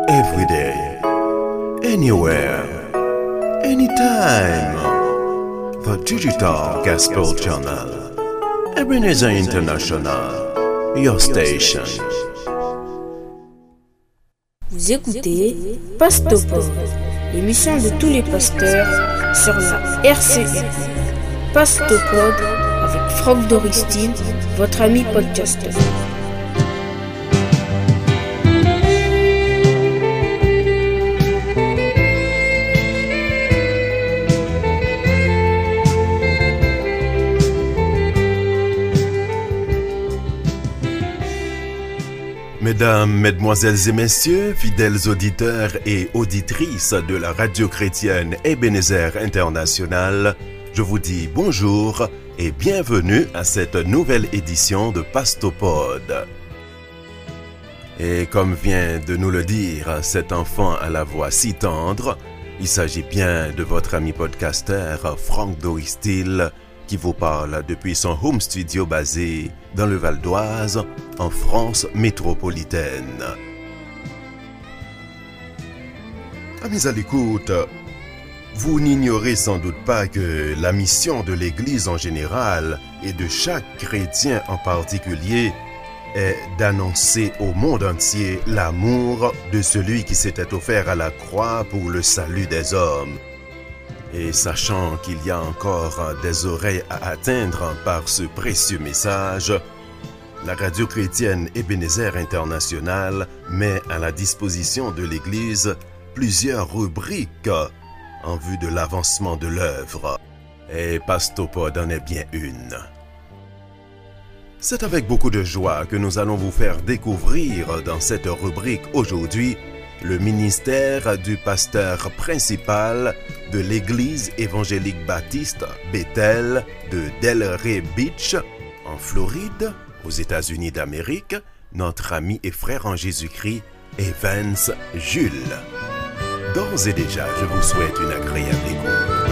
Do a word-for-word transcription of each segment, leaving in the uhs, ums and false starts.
every day, anywhere, anytime. The Digital Gospel Channel, Ebenezer International, your station. Vous écoutez Pastopod, l'émission de tous les pasteurs sur la R C I. Pastopod avec Franck Doristine, votre ami podcaster. Mesdames, Mesdemoiselles et Messieurs, fidèles auditeurs et auditrices de la radio chrétienne Ebenezer International, je vous dis bonjour et bienvenue à cette nouvelle édition de Pastopod. Et comme vient de nous le dire cet enfant à la voix si tendre, il s'agit bien de votre ami podcaster Franck Doristine qui vous parle depuis son home studio basé dans le Val d'Oise, en France métropolitaine. Amis à l'écoute, vous n'ignorez sans doute pas que la mission de l'Église en général et de chaque chrétien en particulier est d'annoncer au monde entier l'amour de celui qui s'était offert à la croix pour le salut des hommes. Et sachant qu'il y a encore des oreilles à atteindre par ce précieux message, la radio chrétienne Ebenezer International met à la disposition de l'Église plusieurs rubriques en vue de l'avancement de l'œuvre. Et Pastopod en est bien une. C'est avec beaucoup de joie que nous allons vous faire découvrir dans cette rubrique aujourd'hui le ministère du pasteur principal de l'Église évangélique baptiste Bethel de Delray Beach, en Floride, aux États-Unis d'Amérique, notre ami et frère en Jésus-Christ, Evans Jules. D'ores et déjà, je vous souhaite une agréable écoute.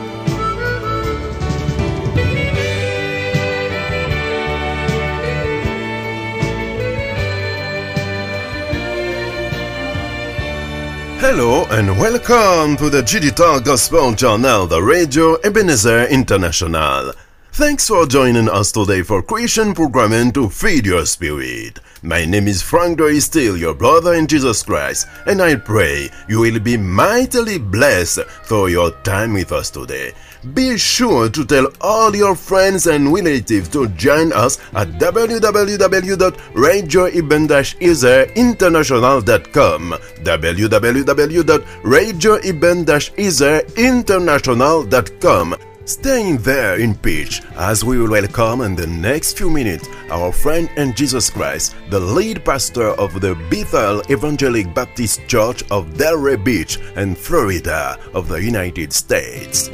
Hello and welcome to the Digital Gospel Channel, the Radio Ebenezer International. Thanks for joining us today for Christian programming to feed your spirit. My name is Frank Doristine, your brother in Jesus Christ, and I pray you will be mightily blessed through your time with us today. Be sure to tell all your friends and relatives to join us at w w w dot radio eben dash ezer international dot com, w w w dot radio eben dash ezer international dot com. Staying there in peace as we will welcome in the next few minutes our friend in Jesus Christ, the lead pastor of the Bethel Evangelic Baptist Church of Delray Beach in Florida of the United States.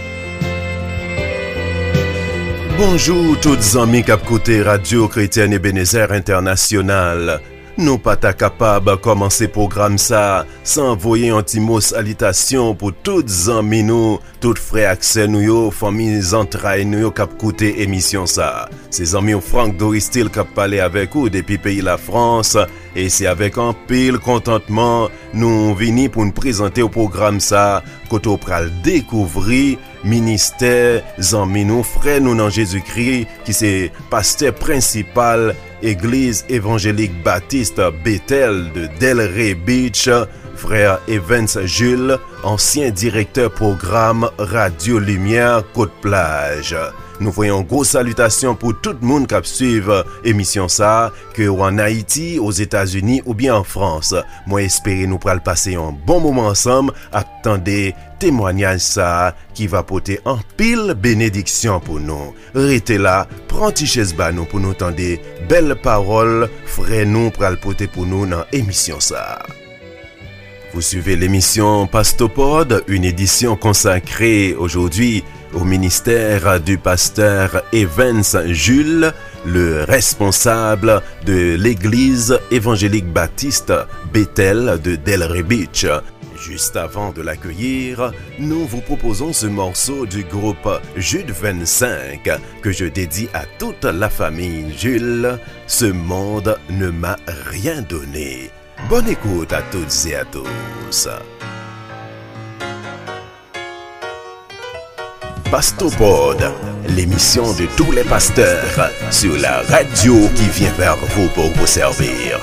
Bonjour toutes amis k'ap koute Radio Chrétienne Ebenezer International. Nou pa ta kapab komanse program sa sans voyer un ti mot salutation pour toutes amis nou, tout frère accès nou yo, famille entrailles nou yo k'ap koute émission sa. Ces amis Franck Doristine k'ap parler avec ou depuis pays la France et c'est avec un pile contentement nous vini pour nous présenter au programme ça koto pral découvrir ministère zanmi nou frère nou nan Jésus-Christ qui c'est pasteur principal Église évangélique baptiste Bethel de Delray Beach, frère Evans Jules, ancien directeur programme Radio Lumière Côte-Plage. Nous voyons grosse salutation pour tout le monde qui suit émission ça, que en Haïti, aux États-Unis ou bien en France. Moi espérer nous pourrons passer un bon moment ensemble, attendez témoignage ça qui va porter en pile bénédiction pour nous. Restez là, prenez chaise ba nous pour nous entendre belles paroles, frère nous pral porter pour nous dans émission ça. Vous suivez l'émission Pastopod, une édition consacrée aujourd'hui au ministère du pasteur Evans Jules, le responsable de l'Église évangélique baptiste Bethel de Delray Beach. Juste avant de l'accueillir, nous vous proposons ce morceau du groupe Jude vingt-cinq que je dédie à toute la famille Jules. Ce monde ne m'a rien donné. Bonne écoute à toutes et à tous. Pastopod, l'émission de tous les pasteurs sur la radio qui vient vers vous pour vous servir.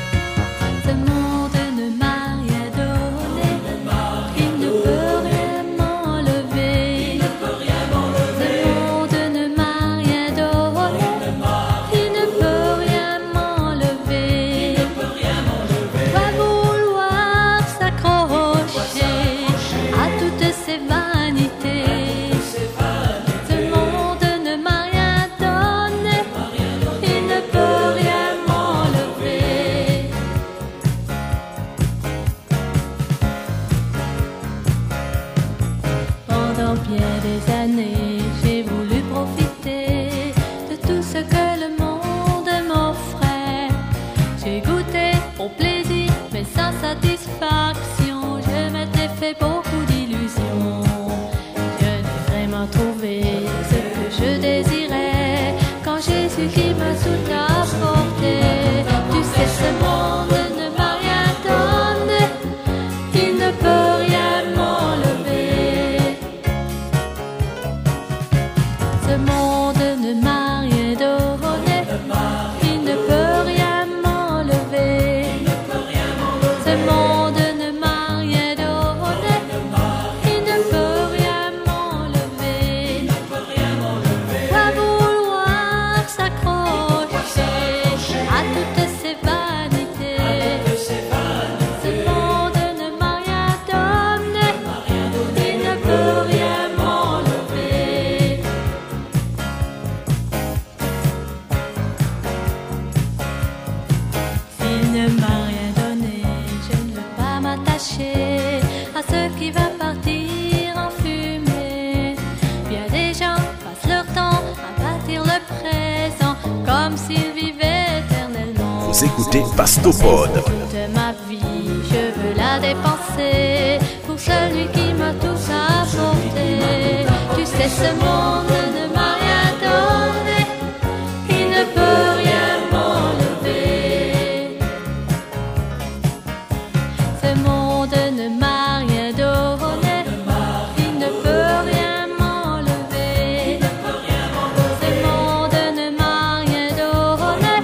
Écoutez Pastopod. Toute ma vie, je veux la dépenser pour celui qui m'a tout apporté. Tu sais, ce monde ne m'a rien donné, il ne peut rien m'enlever. Ce monde ne m'a rien donné, il ne peut rien m'enlever. Ce monde ne m'a rien donné,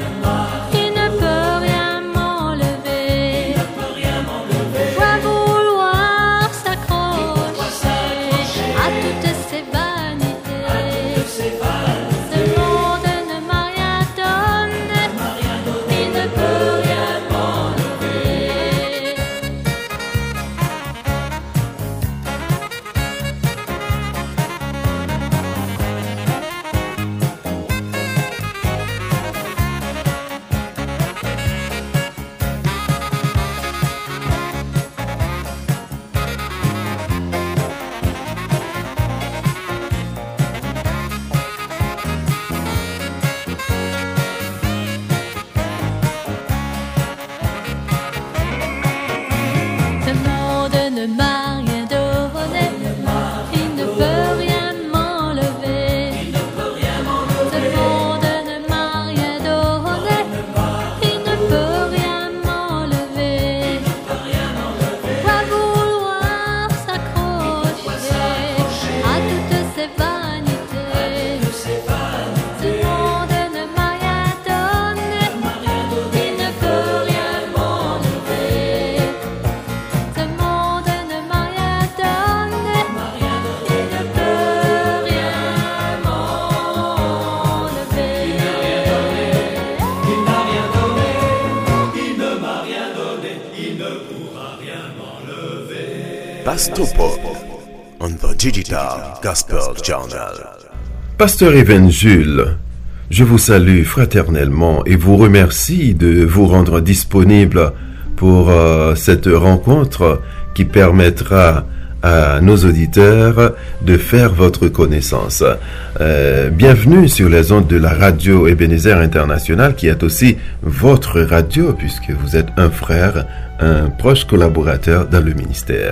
Pastopod on the Digital Gospel Journal. Pasteur Even Jules, je vous salue fraternellement et vous remercie de vous rendre disponible pour euh, cette rencontre qui permettra à nos auditeurs de faire votre connaissance. Euh, bienvenue sur les ondes de la radio Ebenezer International, qui est aussi votre radio, puisque vous êtes un frère, un proche collaborateur dans le ministère.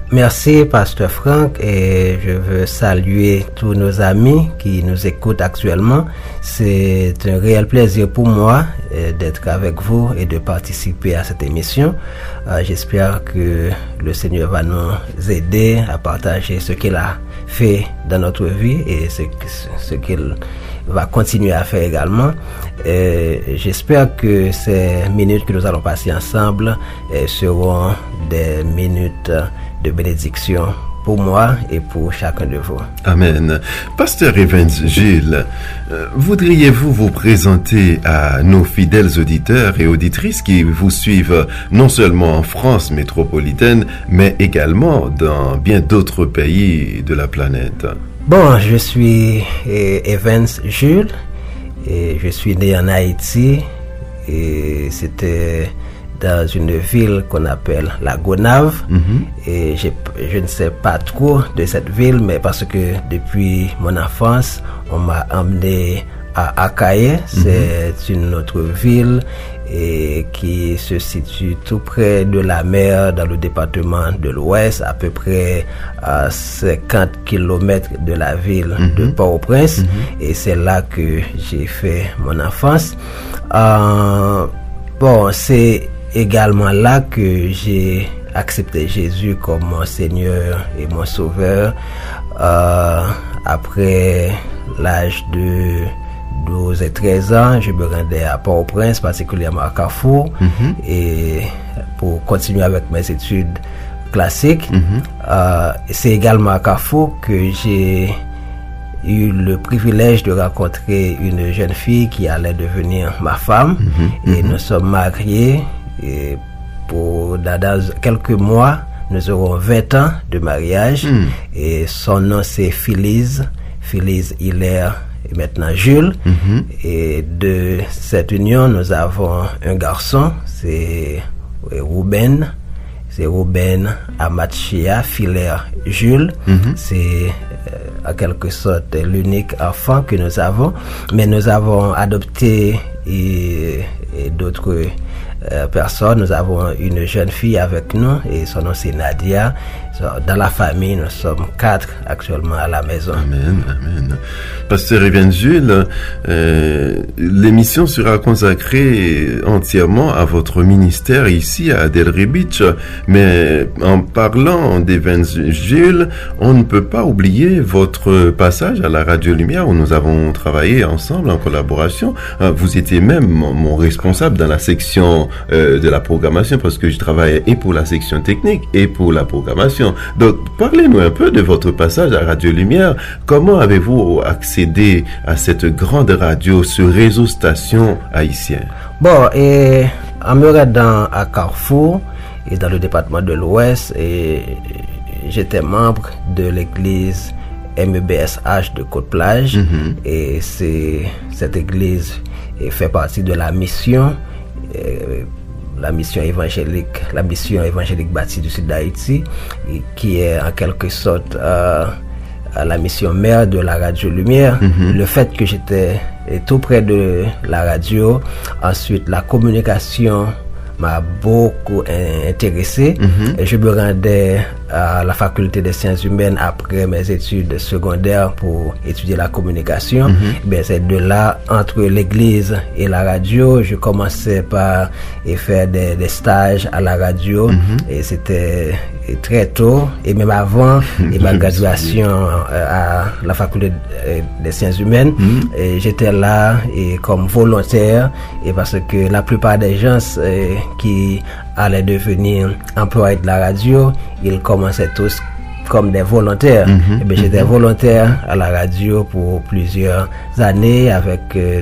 Merci, Pasteur Franck, et je veux saluer tous nos amis qui nous écoutent actuellement. C'est un réel plaisir pour moi euh, d'être avec vous et de participer à cette émission. Euh, j'espère que le Seigneur va nous aider à partager ce qu'il a fait dans notre vie et ce, ce qu'il va continuer à faire également. Et j'espère que ces minutes que nous allons passer ensemble eh, seront des minutes de bénédiction pour moi et pour chacun de vous. Amen. Pasteur Evans Gilles, euh, voudriez-vous vous présenter à nos fidèles auditeurs et auditrices qui vous suivent non seulement en France métropolitaine, mais également dans bien d'autres pays de la planète? Bon, je suis eh, Evans Jules et je suis né en Haïti et c'était dans une ville qu'on appelle la Gonave. Mm-hmm. Et j'ai, je ne sais pas trop de cette ville, mais parce que depuis mon enfance, on m'a emmené à Akaye. Mm-hmm. C'est une autre ville et qui se situe tout près de la mer dans le département de l'Ouest, à peu près à cinquante kilomètres de la ville mm-hmm. de Port-au-Prince. Mm-hmm. Et c'est là que j'ai fait mon enfance. Euh, bon, c'est également là que j'ai accepté Jésus comme mon Seigneur et mon Sauveur. Euh, après l'âge de douze et treize ans, je me rendais à Port-au-Prince, particulièrement à Carrefour, mm-hmm. et pour continuer avec mes études classiques. Mm-hmm. Euh, c'est également à Carrefour que j'ai eu le privilège de rencontrer une jeune fille qui allait devenir ma femme. Mm-hmm. Et nous sommes mariés. Et pour dans, dans quelques mois, nous aurons vingt ans de mariage. Mm. Et son nom c'est Phyllis, Phyllis Hilaire et maintenant Jules. Mm-hmm. Et de cette union, nous avons un garçon, c'est Ruben. C'est Ruben Amachia Hilaire Jules. Mm-hmm. C'est euh, en quelque sorte l'unique enfant que nous avons. Mais nous avons adopté et, et d'autres Euh, personne. Nous avons une jeune fille avec nous et son nom c'est Nadia. Dans la famille, nous sommes quatre actuellement à la maison. Amen, amen. Pasteur Evans Jules, euh, l'émission sera consacrée entièrement à votre ministère ici à Delray Beach. Mais en parlant d'Evans Jules, on ne peut pas oublier votre passage à la Radio Lumière où nous avons travaillé ensemble en collaboration. Vous étiez même mon responsable dans la section euh, de la programmation parce que je travaillais et pour la section technique et pour la programmation. Donc, parlez-nous un peu de votre passage à Radio Lumière. Comment avez-vous accédé à cette grande radio, ce réseau station haïtien? Bon, et en me rendant à Carrefour et dans le département de l'Ouest, et j'étais membre de l'église M E B S H de Côte-Plage. Mm-hmm. Et c'est, cette église fait partie de la mission et, la mission évangélique, la mission évangélique bâtie du sud d'Haïti, qui est en quelque sorte euh, la mission mère de la Radio Lumière. Mm-hmm. Le fait que j'étais tout près de la radio, ensuite la communication m'a beaucoup intéressé. Mm-hmm. Et je me rendais à la faculté des sciences humaines après mes études secondaires pour étudier la communication. Mm-hmm. Ben, c'est de là, entre l'église et la radio, je commençais par et faire des, des stages à la radio. Mm-hmm. Et c'était très tôt, et même avant et ma graduation à la faculté des sciences humaines. Mm-hmm. Et j'étais là et comme volontaire, et parce que la plupart des gens et, qui allaient devenir employés de la radio, ils commençaient tous comme des volontaires. Mm-hmm. Et bien, j'étais mm-hmm. volontaire à la radio pour plusieurs années avec euh,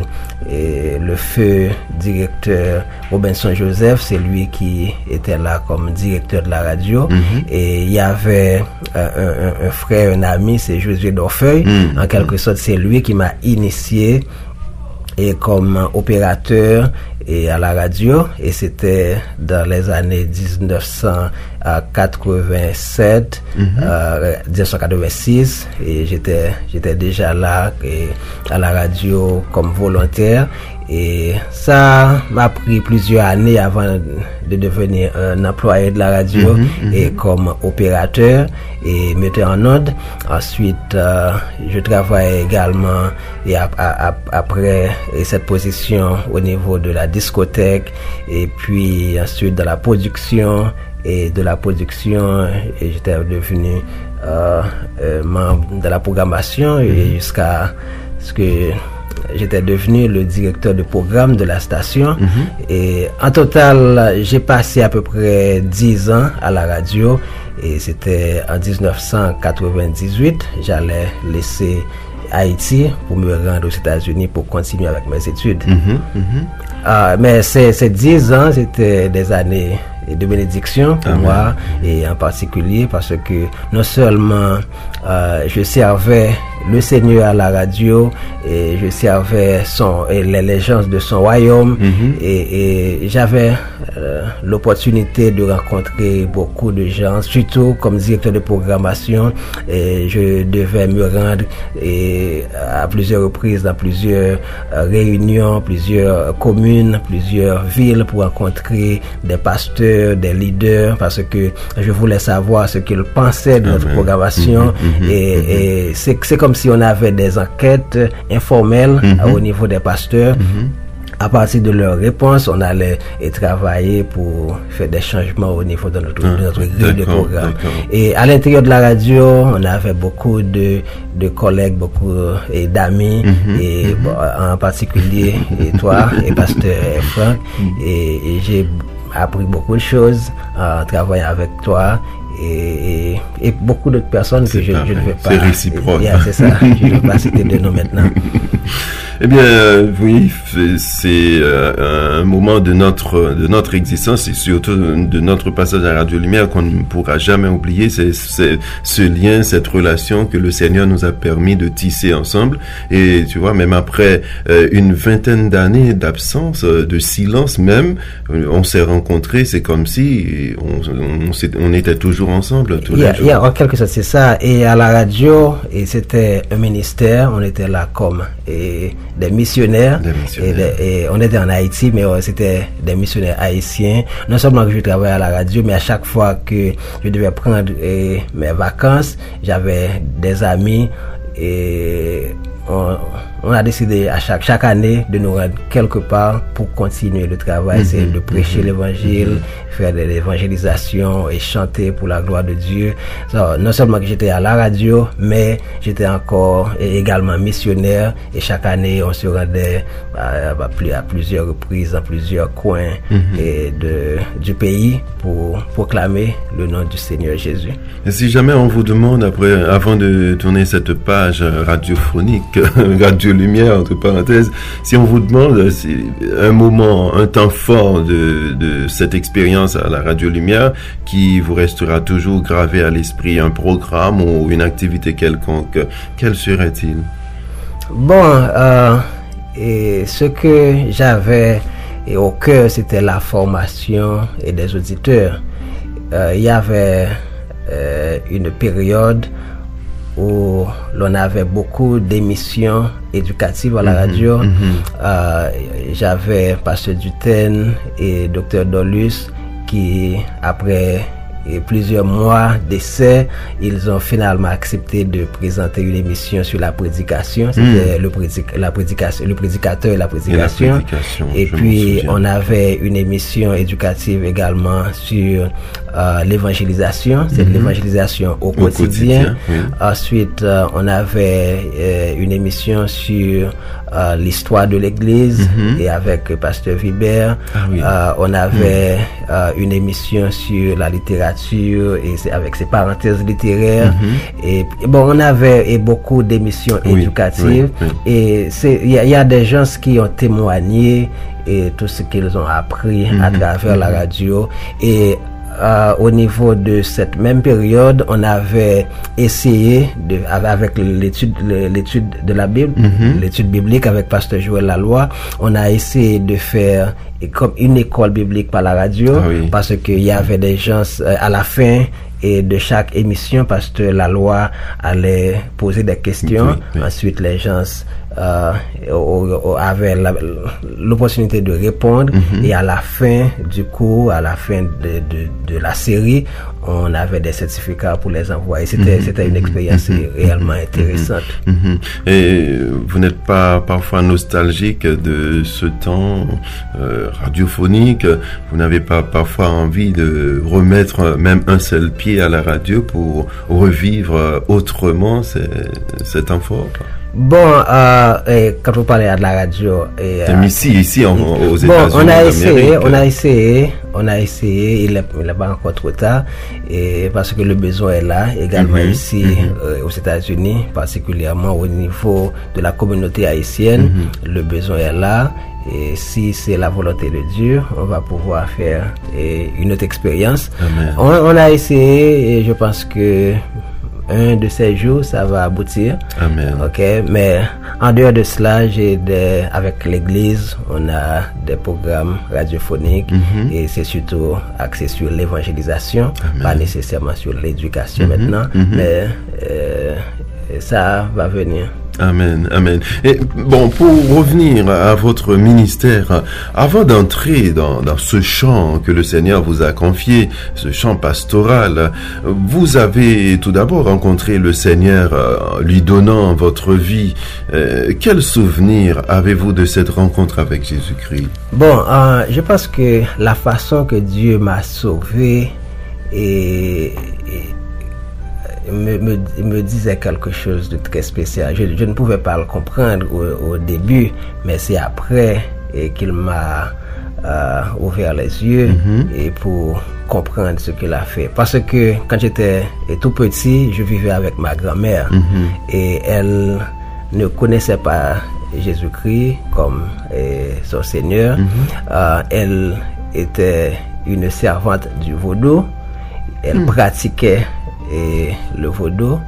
et le feu directeur Robinson Joseph, c'est lui qui était là comme directeur de la radio. Mm-hmm. Et il y avait euh, un, un, un frère, un ami, c'est Josué Dorfeuille. Mm-hmm. En quelque sorte, c'est lui qui m'a initié et comme opérateur et à la radio, et c'était dans les années dix-neuf cent quatre-vingt-sept, mm-hmm. euh, dix-neuf cent quatre-vingt-six, et j'étais j'étais déjà là et à la radio comme volontaire. Et ça m'a pris plusieurs années avant de devenir un employé de la radio, mm-hmm, mm-hmm. et comme opérateur et metteur en ondes. Ensuite, euh, je travaille également et ap- ap- après et cette position au niveau de la discothèque, et puis ensuite dans la production, et de la production et j'étais devenu euh, euh, membre de la programmation, mm-hmm. et jusqu'à ce que j'étais devenu le directeur de programme de la station. Mm-hmm. Et en total, j'ai passé à peu près dix ans à la radio, et c'était en dix-neuf cent quatre-vingt-dix-huit. J'allais laisser Haïti pour me rendre aux États-Unis pour continuer avec mes études. Mm-hmm. Mm-hmm. Euh, mais ces, ces dix ans, c'était des années de bénédiction pour Amen. Moi, et en particulier parce que non seulement euh, je servais le Seigneur à la radio, et je servais son, et les légendes de son royaume, mm-hmm. et, et j'avais euh, l'opportunité de rencontrer beaucoup de gens, surtout comme directeur de programmation, et je devais me rendre et, à plusieurs reprises dans plusieurs euh, réunions, plusieurs communes, plusieurs villes pour rencontrer des pasteurs, des leaders, parce que je voulais savoir ce qu'ils pensaient de notre Amen. Programmation, mm-hmm. et, mm-hmm. et c'est, c'est comme si on avait des enquêtes informelles, mm-hmm. au niveau des pasteurs. Mm-hmm. À partir de leurs réponses, on allait et travailler pour faire des changements au niveau de notre, ah, de notre grille de programme. D'accord. Et à l'intérieur de la radio, on avait beaucoup de, de collègues, beaucoup et d'amis, mm-hmm. et mm-hmm. Bon, en particulier et toi et pasteur Franck. Mm-hmm. et, et j'ai appris beaucoup de choses en travaillant avec toi. Et, et, et beaucoup d'autres personnes c'est que je, je ne vais pas. C'est réciproque. Yeah, c'est ça. Je ne vais pas citer de nom maintenant. Eh bien, euh, oui, c'est euh, un moment de notre de notre existence et surtout de notre passage à Radio Lumière qu'on ne pourra jamais oublier. C'est, c'est ce lien, cette relation que le Seigneur nous a permis de tisser ensemble. Et tu vois, même après euh, une vingtaine d'années d'absence, de silence même, on s'est rencontrés. C'est comme si on, on, on était toujours ensemble tous les jours. Il y a en quelque sorte c'est ça. Et à la radio, et c'était un ministère, on était là comme et des missionnaires, des missionnaires. Et, des, et on était en Haïti, mais ouais, c'était des missionnaires haïtiens. Non seulement que je travaillais à la radio, mais à chaque fois que je devais prendre et, mes vacances, j'avais des amis, et on, on a décidé à chaque, chaque année de nous rendre quelque part pour continuer le travail, mm-hmm. c'est de prêcher mm-hmm. l'évangile, mm-hmm. faire de l'évangélisation et chanter pour la gloire de Dieu. So, non seulement que j'étais à la radio, mais j'étais encore et également missionnaire, et chaque année on se rendait à, à, à plusieurs reprises dans plusieurs coins mm-hmm. et de, du pays pour proclamer le nom du Seigneur Jésus. Et si jamais on vous demande, après, avant de tourner cette page radiophonique, Radio Lumière, entre parenthèses, si on vous demande si un moment, un temps fort de, de cette expérience à la Radio Lumière qui vous restera toujours gravé à l'esprit, un programme ou une activité quelconque, quel serait-il? Bon, euh, et ce que j'avais et au cœur, c'était la formation et des auditeurs. Euh, il y avait euh, une période où l'on avait beaucoup d'émissions éducatives à la radio. Mm-hmm. Euh, j'avais Pasteur Duten et Docteur Dolus qui, après et plusieurs mois d'essai, ils ont finalement accepté de présenter une émission sur la prédication. C'était mmh. le, prédic- la prédication, le prédicateur et la prédication. Et, la prédication, et puis, on avait une émission éducative également sur euh, l'évangélisation. C'est mmh. de l'évangélisation au, au quotidien. quotidien oui. Ensuite, euh, on avait euh, une émission sur euh, l'histoire de l'Église mmh. et avec Pasteur Vibert. Ah, oui. euh, on avait mmh. euh, une émission sur la littérature et c'est avec ses parenthèses littéraires mm-hmm. et, et bon on avait et beaucoup d'émissions oui, éducatives oui, oui. et c'est il y, y a des gens qui ont témoigné et tout ce qu'ils ont appris mm-hmm. à travers mm-hmm. la radio et euh, au niveau de cette même période, on avait essayé de, avec l'étude, l'étude de la Bible, mm-hmm. l'étude biblique avec Pasteur Joël Laloy, on a essayé de faire comme une école biblique par la radio, ah oui. parce qu'il y avait des gens euh, à la fin et de chaque émission, Pasteur Laloy allait poser des questions. Oui, oui. Ensuite, les gens euh, avaient la, l'opportunité de répondre. Mm-hmm. Et à la fin du cours, à la fin de, de, de la série, on avait des certificats pour les envoyer. C'était, mm-hmm. c'était une expérience mm-hmm. réellement intéressante. Mm-hmm. Et vous n'êtes pas parfois nostalgique de ce temps euh, radiophonique? Vous n'avez pas parfois envie de remettre même un seul pied à la radio pour revivre autrement ces, cet temps fort? Bon, euh, et quand vous parlez de la radio, et, euh, ici, ici en, aux bon, États-Unis, on a essayé, on a essayé, on a essayé. Il n'est pas encore trop tard, et parce que le besoin est là, également mm-hmm. ici mm-hmm. Euh, aux États-Unis, particulièrement au niveau de la communauté haïtienne, mm-hmm. le besoin est là. Et si c'est la volonté de Dieu, on va pouvoir faire et, une autre expérience. On, on a essayé, et je pense que un de ces jours, ça va aboutir. Amen. Ok, mais en dehors de cela, j'ai des, avec l'église, on a des programmes radiophoniques mm-hmm. et c'est surtout axé sur l'évangélisation, Amen. Pas nécessairement sur l'éducation mm-hmm. maintenant, mm-hmm. mais euh, ça va venir. Amen, amen. Et bon, pour revenir à votre ministère, avant d'entrer dans, dans ce champ que le Seigneur vous a confié, ce champ pastoral, vous avez tout d'abord rencontré le Seigneur, euh, lui donnant votre vie. Euh, quel souvenir avez-vous de cette rencontre avec Jésus-Christ? Bon, euh, je pense que la façon que Dieu m'a sauvé et, et Me, me, me disait quelque chose de très spécial. Je, je ne pouvais pas le comprendre au, au début, mais c'est après et qu'il m'a euh, ouvert les yeux mm-hmm. et pour comprendre ce qu'il a fait. Parce que quand j'étais tout petit, je vivais avec ma grand-mère mm-hmm. et elle ne connaissait pas Jésus-Christ comme et, son Seigneur. Mm-hmm. Euh, elle était une servante du vaudou. Elle mm. pratiquait et le vaudou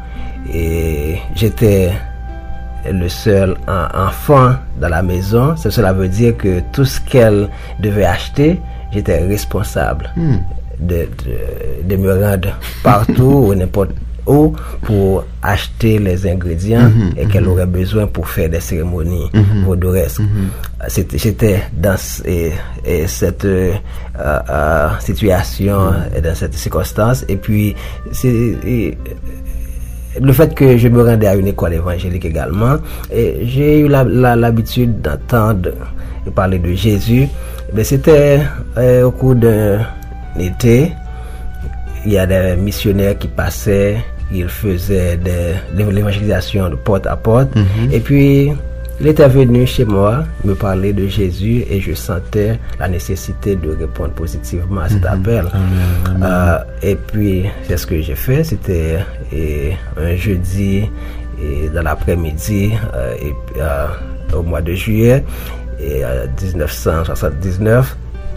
et j'étais le seul en, enfant dans la maison. Cela veut dire que tout ce qu'elle devait acheter, j'étais responsable mm. de, de, de me rendre partout ou n'importe où pour acheter les ingrédients mm-hmm, et qu'elle mm-hmm. aurait besoin pour faire des cérémonies mm-hmm. vaudouresques. Mm-hmm. C'était, j'étais dans et, et cette euh, euh, situation mm-hmm. et dans cette circonstance. Et puis, c'est, et, le fait que je me rendais à une école évangélique également, et j'ai eu la, la, l'habitude d'entendre et parler de Jésus. Mais c'était euh, au cours d'un été. Il y a des missionnaires qui passaient, ils faisaient de, de l'évangélisation de porte à porte. Mm-hmm. Et puis, il était venu chez moi me parler de Jésus et je sentais la nécessité de répondre positivement à cet mm-hmm. appel. Amen, amen. Euh, et puis, c'est ce que j'ai fait. C'était et, un jeudi et, dans l'après-midi euh, et, euh, au mois de juillet et, euh, dix-neuf cent soixante-dix-neuf.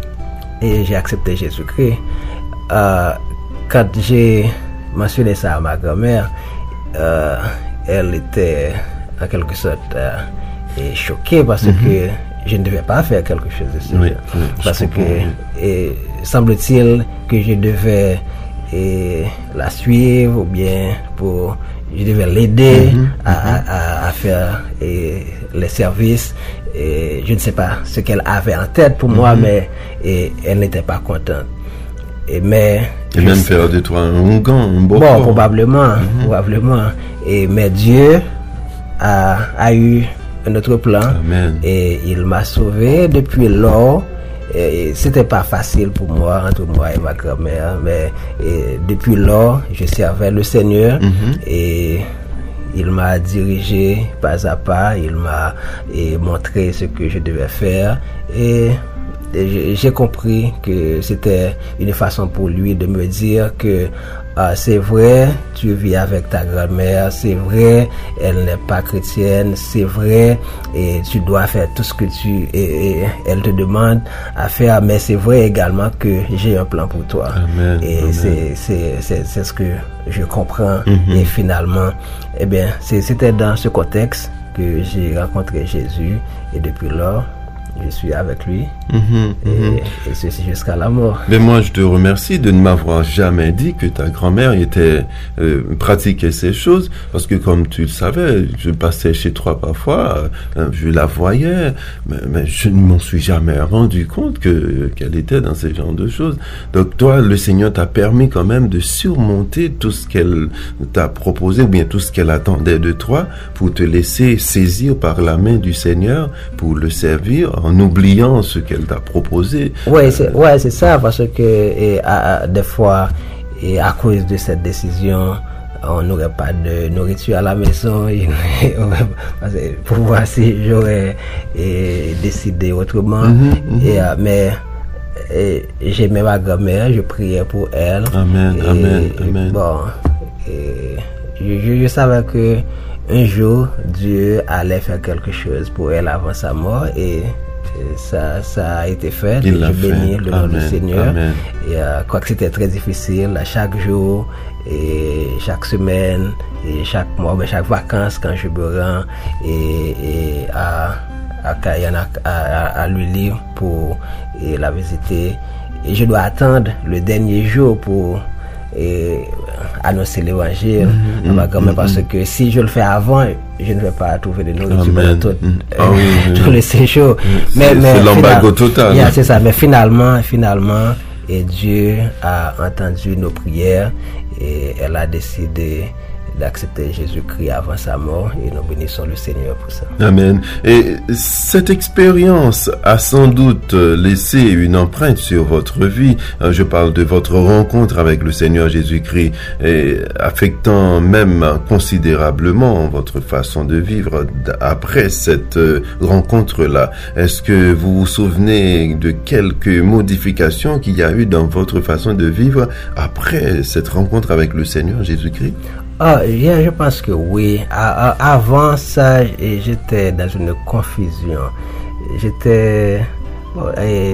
Et j'ai accepté Jésus-Christ. Euh, Quand j'ai mentionné ça à ma grand-mère, euh, elle était en quelque sorte euh, choquée parce mm-hmm. que je ne devais pas faire quelque chose de ce oui, genre. Oui, parce que et, semble-t-il que je devais et, la suivre ou bien pour je devais l'aider mm-hmm. à, à, à faire et, les services. Et je ne sais pas ce qu'elle avait en tête pour mm-hmm. moi, mais et, elle n'était pas contente. Et mais et même sais, faire de toi un gant, un beau bon corps. probablement mm-hmm. probablement et mais Dieu a, a eu un autre plan. Amen. Et il m'a sauvé depuis lors. Et c'était pas facile pour moi entre moi et ma grand-mère, mais et depuis lors je servais le Seigneur mm-hmm. et il m'a dirigé pas à pas, il m'a et montré ce que je devais faire et j'ai compris que c'était une façon pour lui de me dire que euh, c'est vrai, tu vis avec ta grand-mère, c'est vrai, elle n'est pas chrétienne, c'est vrai, et tu dois faire tout ce que tu et, et elle te demande à faire, mais c'est vrai également que j'ai un plan pour toi. Amen, et amen. C'est, c'est, c'est, c'est ce que je comprends. Mm-hmm. Et finalement, eh bien, c'est, c'était dans ce contexte que j'ai rencontré Jésus, et depuis lors, je suis avec lui, Mmh, et, mmh. et ceci jusqu'à la mort. Mais moi, je te remercie de ne m'avoir jamais dit que ta grand-mère était euh, pratiquait ces choses, parce que comme tu le savais, je passais chez toi parfois, euh, je la voyais, mais, mais je ne m'en suis jamais rendu compte que qu'elle était dans ce genre de choses. Donc toi, le Seigneur t'a permis quand même de surmonter tout ce qu'elle t'a proposé, ou bien tout ce qu'elle attendait de toi, pour te laisser saisir par la main du Seigneur pour le servir, en oubliant ce qu'elle t'a proposé. Ouais, c'est, ouais, c'est ça, parce que et, à, à, des fois, et à cause de cette décision, on n'aurait pas de nourriture à la maison. Et, parce que pour voir si j'aurais et, décidé autrement. Mm-hmm, mm-hmm. Et, euh, mais et, j'aimais ma grand-mère, je priais pour elle. Amen, et, amen, et, amen. Bon, et, je, je, je savais que un jour, Dieu allait faire quelque chose pour elle avant sa mort, et ça, ça a été fait. Il et l'a je fait. bénis le nom Amen, du Seigneur. amen. Et euh, quoique c'était très difficile, chaque jour, et chaque semaine, et chaque mois, mais chaque vacances, quand je me rends et, et à, à Cayenne, à, à, à Lully pour et la visiter, et je dois attendre le dernier jour pour et annoncer l'évangile mm-hmm, à ma grand-mère, mm-hmm. parce que si je le fais avant, je ne vais pas trouver de nourriture Amen. pendant tout, Mm. euh, Ah oui, oui, tout oui. le séjour. C'est- Mais, mais c'est l'embargo final- total. Yeah, c'est ça. Mais finalement, finalement, et Dieu a entendu nos prières, et elle a décidé d'accepter Jésus-Christ avant sa mort, et nous bénissons le Seigneur pour ça. Amen. Et cette expérience a sans doute laissé une empreinte sur votre vie. Je parle de votre rencontre avec le Seigneur Jésus-Christ, et affectant même considérablement votre façon de vivre après cette rencontre-là. Est-ce que vous vous souvenez de quelques modifications qu'il y a eu dans votre façon de vivre après cette rencontre avec le Seigneur Jésus-Christ? Ah, je pense que oui. Avant ça, j'étais dans une confusion. J'étais bon,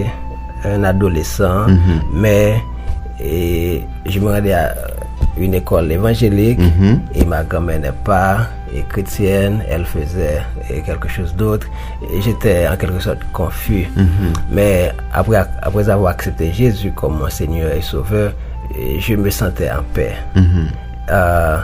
un adolescent, mm-hmm. mais et, je me rendais à une école évangélique, mm-hmm. et ma grand-mère n'est pas et chrétienne, elle faisait et quelque chose d'autre, et j'étais en quelque sorte confus. Mm-hmm. Mais après, après avoir accepté Jésus comme mon Seigneur et Sauveur, je me sentais en paix. Mm-hmm. Euh,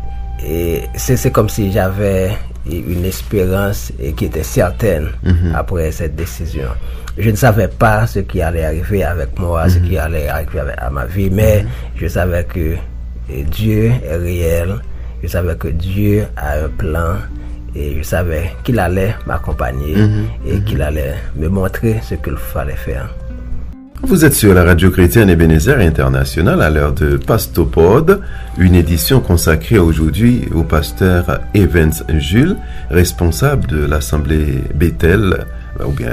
et c'est, c'est comme si j'avais une espérance et qui était certaine mm-hmm. après cette décision. Je ne savais pas ce qui allait arriver avec moi, mm-hmm. ce qui allait arriver avec, à ma vie, mais mm-hmm. je savais que Dieu est réel, je savais que Dieu a un plan, et je savais qu'il allait m'accompagner, mm-hmm. et mm-hmm. qu'il allait me montrer ce qu'il fallait faire. Vous êtes sur la radio chrétienne Ebenezer International à l'heure de Pastopod, une édition consacrée aujourd'hui au pasteur Evans Jules, responsable de l'assemblée Bethel, ou bien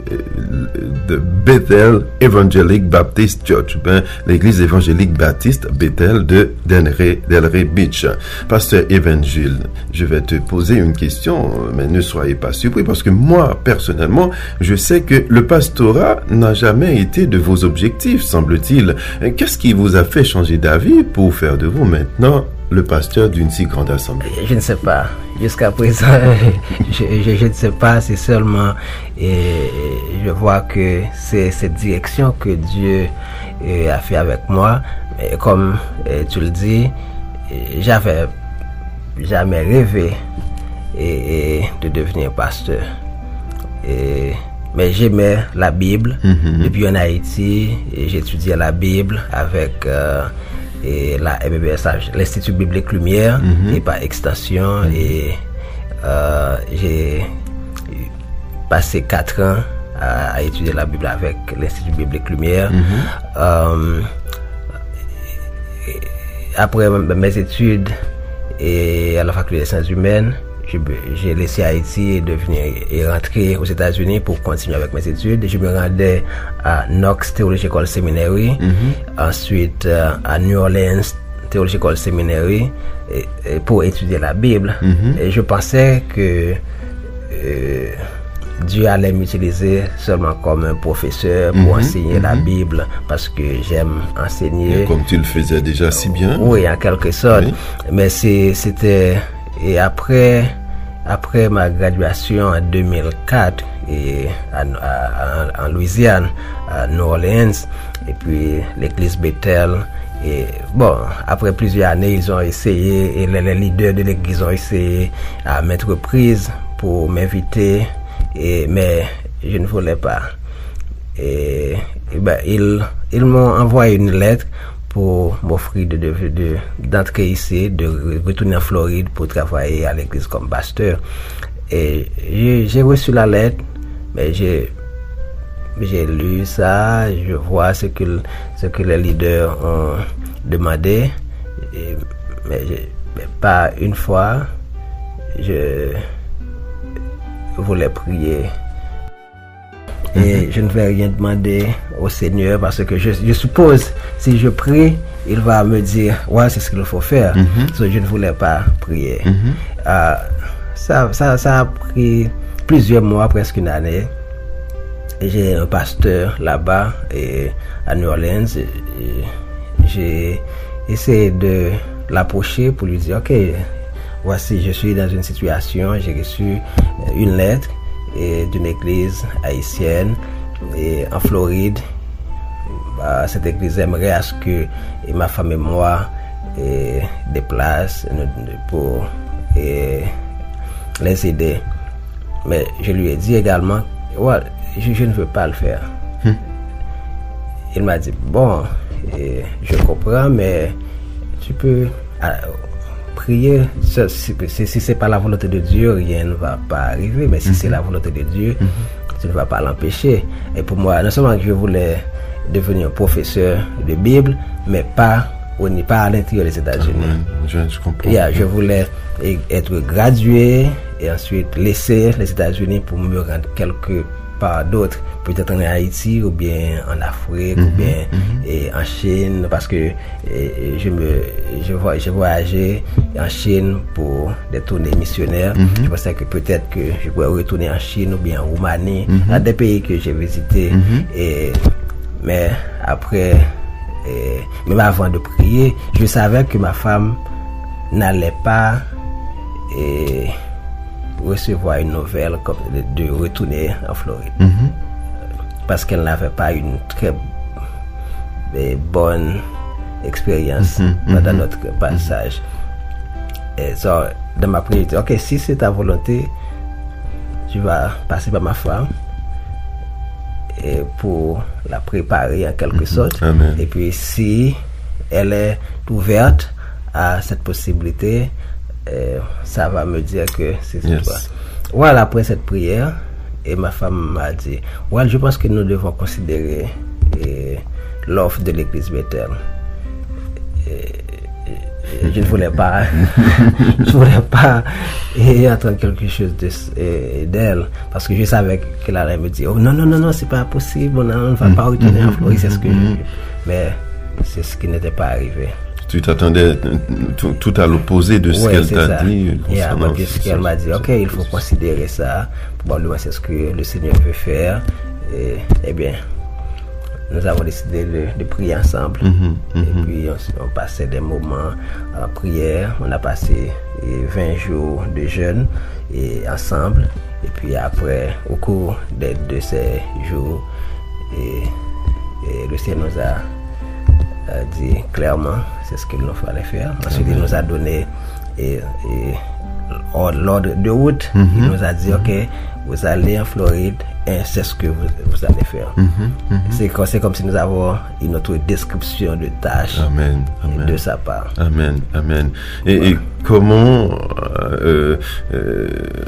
de Bethel Evangelic Baptist Church, ben, l'église évangélique baptiste Bethel de Delray, Delray Beach. Pasteur Evans Jules, je vais te poser une question, mais ne soyez pas surpris, parce que moi, personnellement, je sais que le pastorat n'a jamais été de vos objectifs, semble-t-il. Qu'est-ce qui vous a fait changer d'avis pour faire de vous maintenant le pasteur d'une si grande assemblée? Je ne sais pas. Jusqu'à présent, je, je, je ne sais pas. C'est seulement, et, je vois que c'est cette direction que Dieu et, a fait avec moi. Et comme et, tu le dis, j'avais jamais rêvé et, et de devenir pasteur. Et, mais j'aimais la Bible. Mm-hmm. Depuis en Haïti, et j'étudiais la Bible avec euh, et la M B S H, l'Institut Biblique Lumière, mm-hmm. et par extension, mm-hmm. et euh, j'ai passé quatre ans à, à étudier la Bible avec l'Institut Biblique Lumière. Mm-hmm. Euh, après mes études et à la faculté des sciences humaines, je, j'ai laissé Haïti et devenu et rentré aux États-Unis pour continuer avec mes études. Je me rendais à Knox Theological Seminary, mm-hmm. ensuite euh, à New Orleans Theological Seminary et, et pour étudier la Bible. Mm-hmm. Et je pensais que euh, Dieu allait m'utiliser seulement comme un professeur pour mm-hmm. enseigner mm-hmm. la Bible parce que j'aime enseigner. Et comme tu le faisais déjà si bien. Oui, en quelque sorte. Oui. Mais c'est, c'était... Et après, après ma graduation en deux mille quatre et à, à, à, en Louisiane, à New Orleans, et puis l'église Bethel, et bon, après plusieurs années, ils ont essayé, et les, les leaders de l'église ont essayé à maintes reprises pour m'inviter, et, mais je ne voulais pas. Et, et ben, ils, ils m'ont envoyé une lettre pour m'offrir de, de, de, d'entrer ici, de retourner en Floride pour travailler à l'église comme pasteur. Et j'ai, j'ai reçu la lettre, mais j'ai, j'ai lu ça, je vois ce que, ce que les leaders ont demandé, et, mais, mais pas une fois, je voulais prier. Et je ne vais rien demander au Seigneur parce que je, je suppose, si je prie, il va me dire, ouais, c'est ce qu'il faut faire. Mm-hmm. So, je ne voulais pas prier. Mm-hmm. Euh, ça, ça, ça a pris plusieurs mois, presque une année. Et j'ai un pasteur là-bas, et à New Orleans. Et, et j'ai essayé de l'approcher pour lui dire, ok, voici, je suis dans une situation, j'ai reçu une lettre et d'une église haïtienne et en Floride. Bah, cette église aimerait à ce que et ma femme et moi et déplacent pour et les aider. Mais je lui ai dit également, ouais, je, je ne veux pas le faire. Hmm. Il m'a dit, bon, et je comprends, mais tu peux ah, prier, si, si, si c'est pas la volonté de Dieu, rien ne va pas arriver, mais si mm-hmm. c'est la volonté de Dieu, mm-hmm. tu ne vas pas l'empêcher. Et pour moi, non seulement que je voulais devenir professeur de Bible, mais pas, on n'est pas à l'intérieur des États-Unis. Ah, je, je comprends. Yeah, je voulais être gradué et ensuite laisser les États-Unis pour me rendre quelque part d'autre, peut-être en Haïti ou bien en Afrique mm-hmm. ou bien mm-hmm. et en Chine, parce que et, je me je vois j'ai voyagé en Chine pour des tournées missionnaires. Mm-hmm. Je pensais que peut-être que je pourrais retourner en Chine ou bien en Roumanie, mm-hmm. dans des pays que j'ai visités. Mm-hmm. Et mais après et, même avant de prier, je savais que ma femme n'allait pas et recevoir une nouvelle comme de, de retourner en Floride. Mm-hmm. Parce qu'elle n'avait pas une très eh, bonne expérience mm-hmm. pendant mm-hmm. notre passage. Et so, dans ma prière, je dis, ok, si c'est ta volonté, tu vas passer par ma femme et pour la préparer en quelque mm-hmm. sorte. Amen. Et puis si elle est ouverte à cette possibilité, Euh, ça va me dire que c'est yes. toi. Voilà, après cette prière, et ma femme m'a dit, ouais, je pense que nous devons considérer et, l'offre de l'église Bethel. Et, et, je ne voulais pas, je voulais pas et, entendre quelque chose de, et, d'elle, parce que je savais qu'elle allait me dire, oh non, non, non, non, c'est pas possible, on ne va pas retourner en Floride, c'est ce que je... Mais c'est ce qui n'était pas arrivé. Tu t'attendais tout, tout à l'opposé de ce ouais, qu'elle t'a ça. dit. Yeah, ce qu'elle m'a dit, ok, il faut considérer ça. Probablement, c'est ce que le Seigneur veut faire. Et, eh bien, nous avons décidé de, de prier ensemble. Mm-hmm, mm-hmm. Et puis, on, on passait des moments en prière. On a passé vingt jours de jeûne et ensemble. Et puis après, au cours de, de ces jours, et, et le Seigneur nous a a dit clairement c'est ce qu'il nous fallait faire. Ensuite il nous a donné et, et l'ordre de route. Mm-hmm. Il nous a dit ok, vous allez en Floride hein, c'est ce que vous, vous allez faire. Mm-hmm, mm-hmm. C'est, comme, c'est comme si nous avons une autre description de tâche Amen, amen. de sa part. Amen, amen. Et, ouais. et comment euh, euh,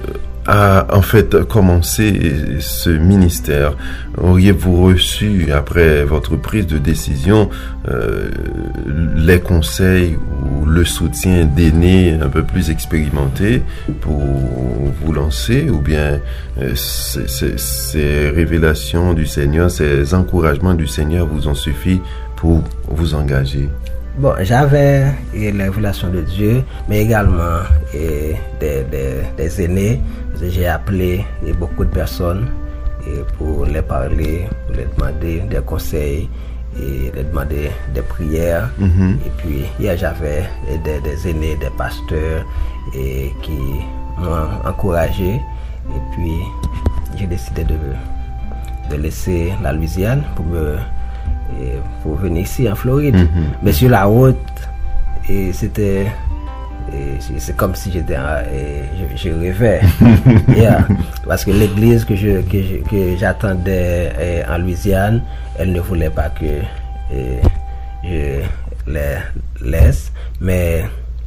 a en fait commencé ce ministère? Auriez-vous reçu, après votre prise de décision, euh, les conseils ou le soutien d'aînés un peu plus expérimentés pour vous lancer, ou bien euh, ces, ces, ces révélations du Seigneur, ces encouragements du Seigneur vous ont suffi pour vous engager? Bon, j'avais et, les révélations de Dieu, mais également et, des, des, des aînés. J'ai appelé et, beaucoup de personnes et, pour les parler, pour les demander des conseils et les demander des prières. Mm-hmm. Et puis, hier, j'avais des, des aînés, des pasteurs et, qui m'ont encouragé. Et puis, j'ai décidé de, de laisser la Louisiane pour me Et pour venir ici en Floride. Mm-hmm. Mais sur la route, et c'était et c'est comme si j'étais et je, je rêvais. Yeah. Parce que l'église que je que, je, que j'attendais et, en Louisiane, elle ne voulait pas que et, je les laisse, mais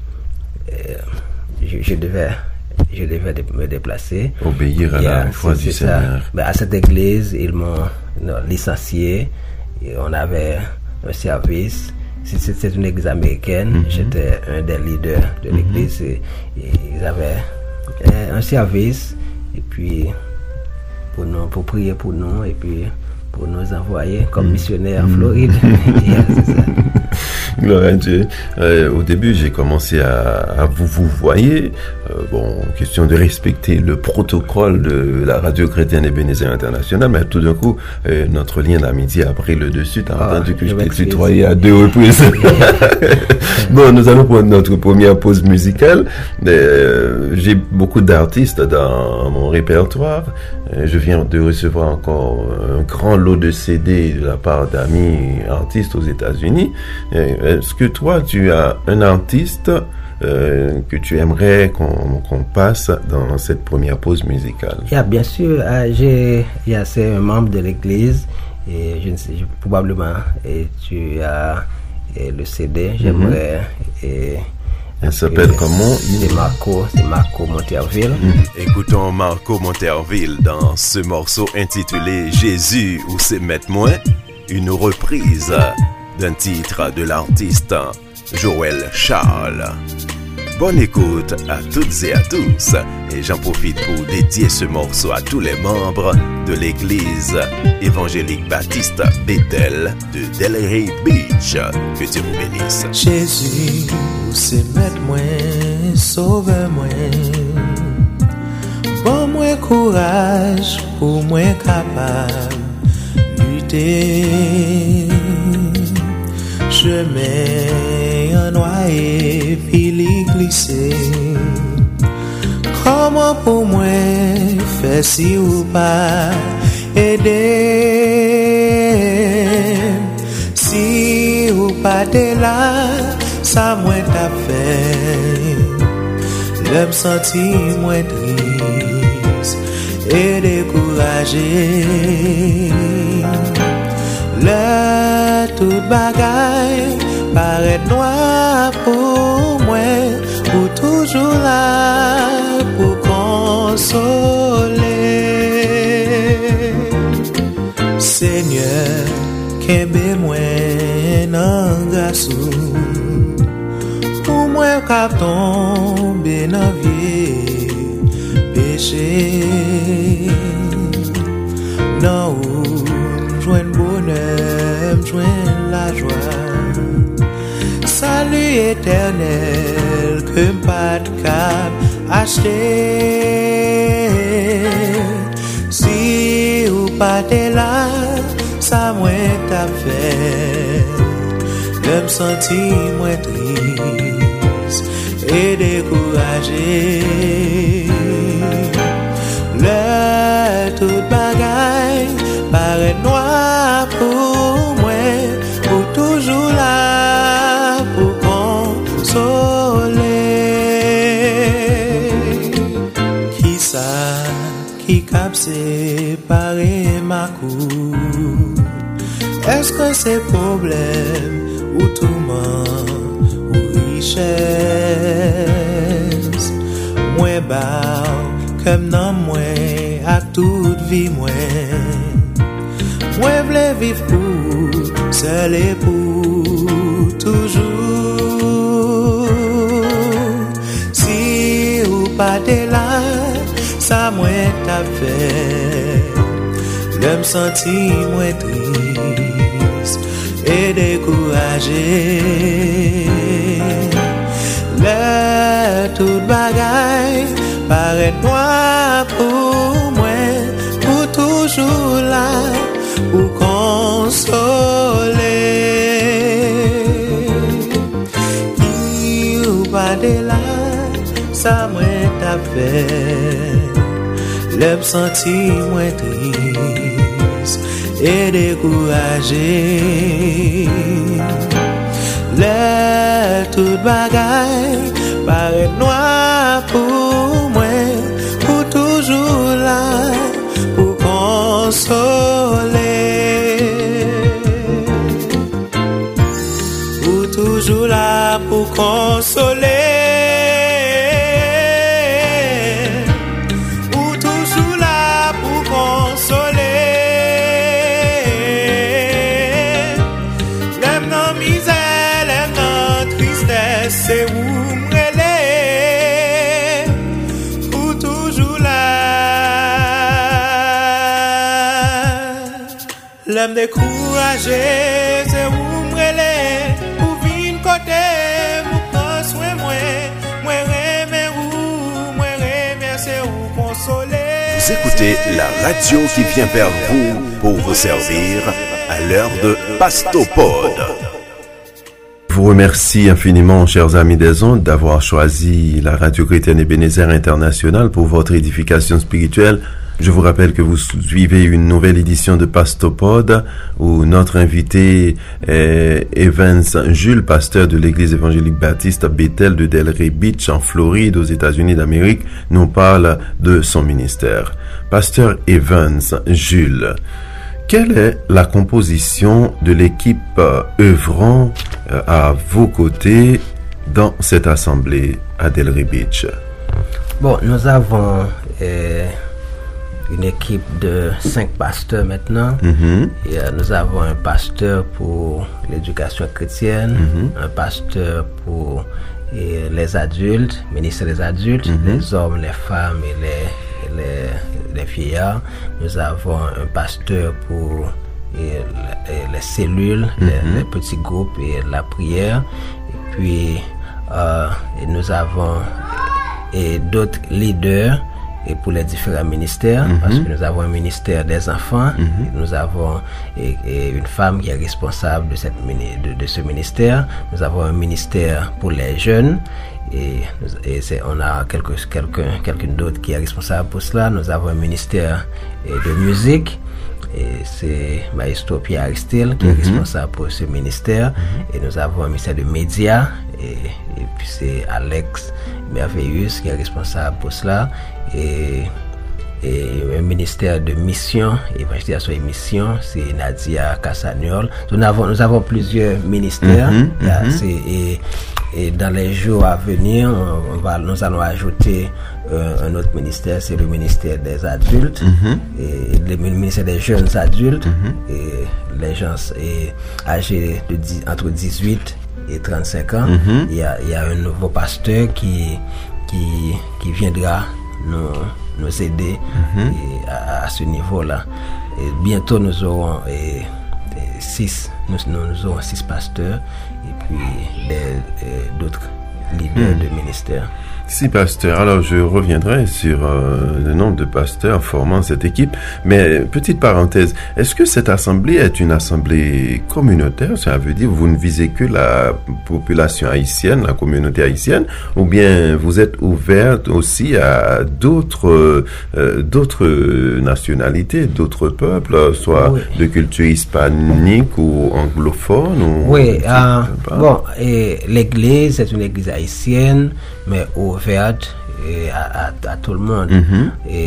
et, je, je devais je devais me déplacer, obéir à yeah, la foi du Seigneur. Mais à cette église, ils m'ont non, licencié. Et on avait un service. C'est une église américaine. Mm-hmm. J'étais un des leaders de l'église. Mm-hmm. et, et ils avaient un service. Et puis, pour, nous, pour prier pour nous. Et puis, pour nous envoyer comme mm-hmm. missionnaires en Floride. Yeah, c'est ça. Gloire à Dieu. Euh, au début, j'ai commencé à, à vous vous voyez. Euh, bon, question de respecter le protocole de la radio chrétienne Ebenezer International, mais tout d'un coup, euh, notre lien d'amitié a pris le dessus. T'as oh, entendu que je t'ai tutoyé à deux reprises. Bon, nous allons prendre notre première pause musicale. Euh, j'ai beaucoup d'artistes dans mon répertoire. Euh, je viens de recevoir encore un grand lot de C D de la part d'amis artistes aux États-Unis. Est-ce que toi, tu as un artiste euh, que tu aimerais qu'on, qu'on passe dans cette première pause musicale? Yeah, bien sûr, euh, j'ai, il y a c'est un membre de l'église et je ne sais, je, probablement et tu as et le C D. J'aimerais mm-hmm. et elle s'appelle comment? C'est Marco, c'est Marco Monterville. Mmh. Écoutons Marco Monterville dans ce morceau intitulé Jésus ou c'est mettre moins, une reprise d'un titre de l'artiste Joël Charles. Bonne écoute à toutes et à tous, et j'en profite pour dédier ce morceau à tous les membres de l'église évangélique baptiste Bethel de Delray Beach. Que Dieu vous bénisse. Jésus, c'est mettre moi, sauve-moi, bon moi courage pour moi capable lutter. Je mets un noyé, puis glisser. Comment pour moi faire si ou pas aider? Si ou pas t'es là, ça moi t'a fait. L'homme senti moins triste et découragé. Le tout bagaille paraît noir pour moi, ou toujours là pour consoler. Seigneur, qu'aimez moi nan grâce, pour moi qu'à tomber dans vieux péché. Non, joindre bonheur, joindre la joie. Salut éternel que pas de cap acheter. Si ou pas t'es là, ça moins t'a fait. Je me senti moins triste et découragé. Le tout bagaille paraît noir pour moi, pour toujours là pour consoler. Qui ça qui cap séparer ma coupe. Est-ce que c'est problème ou tourment ou richesse? Moi bas comme non moi à toute vie moi. Moi v'le vivre pour seul et pour toujours. Si ou pas de là, ça moi t'a fait. L'homme senti moi triste et découragé. Le tout bagaille paraît noir pour moi, pour toujours là, pour consoler. Qui ou pas de là, ça moi t'a fait. L'homme senti moi triste et découragé. Le tout bagaille paraît noir pour moi, pour toujours là, pour consoler. Pour toujours là, pour consoler. C'est où m'relé pour toujours là. L'homme découragé, c'est où m'relé pour vine côté, vous prends soin moi, moi remer ou, moi remercier ou consoler. Vous écoutez la radio qui vient vers vous pour vous servir à l'heure de Pastopod. Je vous remercie infiniment, chers amis des ondes, d'avoir choisi la radio chrétienne Ebenezer International pour votre édification spirituelle. Je vous rappelle que vous suivez une nouvelle édition de Pastopod où notre invité est Evans Jules, pasteur de l'église évangélique baptiste Bethel de Delray Beach en Floride aux États-Unis d'Amérique, nous parle de son ministère. Pasteur Evans Jules, quelle est la composition de l'équipe euh, œuvrant euh, à vos côtés dans cette assemblée à Delray Beach? Bon, nous avons euh, une équipe de cinq pasteurs maintenant. Mm-hmm. Et, euh, nous avons un pasteur pour l'éducation chrétienne, mm-hmm. un pasteur pour et, les adultes, ministère des adultes, mm-hmm. les hommes, les femmes et les Les, les vieillards. Nous avons un pasteur pour et, les, les cellules, mm-hmm. les, les petits groupes et la prière. Et puis, euh, et nous avons et d'autres leaders et pour les différents ministères, mm-hmm. parce que nous avons un ministère des enfants, mm-hmm. et nous avons et, et une femme qui est responsable de, cette, de, de ce ministère. Nous avons un ministère pour les jeunes. Et, et c'est, on a quelque, quelqu'un, quelqu'un d'autre qui est responsable pour cela. Nous avons un ministère de musique et c'est Maestro Pierre Aristide qui mm-hmm. est responsable pour ce ministère. Mm-hmm. Et nous avons un ministère de médias et, et puis c'est Alex Merveilleux qui est responsable pour cela. Et, et un ministère de mission, évangélisation et mission, c'est Nadia Cassagnol. Nous avons, nous avons plusieurs ministères. Mm-hmm. Là, c'est, et, Et dans les jours à venir, on va, nous allons ajouter euh, un autre ministère, c'est le ministère des adultes, mm-hmm. et le ministère des jeunes adultes, mm-hmm. et les gens et, âgés de dix, entre dix-huit et trente-cinq ans. Mm-hmm. Il y a, il y a un nouveau pasteur qui, qui, qui viendra nous, nous aider mm-hmm. et, à, à ce niveau-là. Et bientôt, nous aurons et, et six, nous, nous aurons six pasteurs. Et puis les, les, d'autres leaders mmh. de ministère. Si, pasteur. Alors, je reviendrai sur euh, le nombre de pasteurs formant cette équipe. Mais, petite parenthèse, est-ce que cette assemblée est une assemblée communautaire? Ça veut dire que vous ne visez que la population haïtienne, la communauté haïtienne, ou bien vous êtes ouverte aussi à d'autres, euh, d'autres nationalités, d'autres peuples, soit oui. de culture hispanique ou anglophone? Ou, oui, euh, bon, et l'église est une église haïtienne, mais ouverte et à, à, à tout le monde. Mm-hmm. Et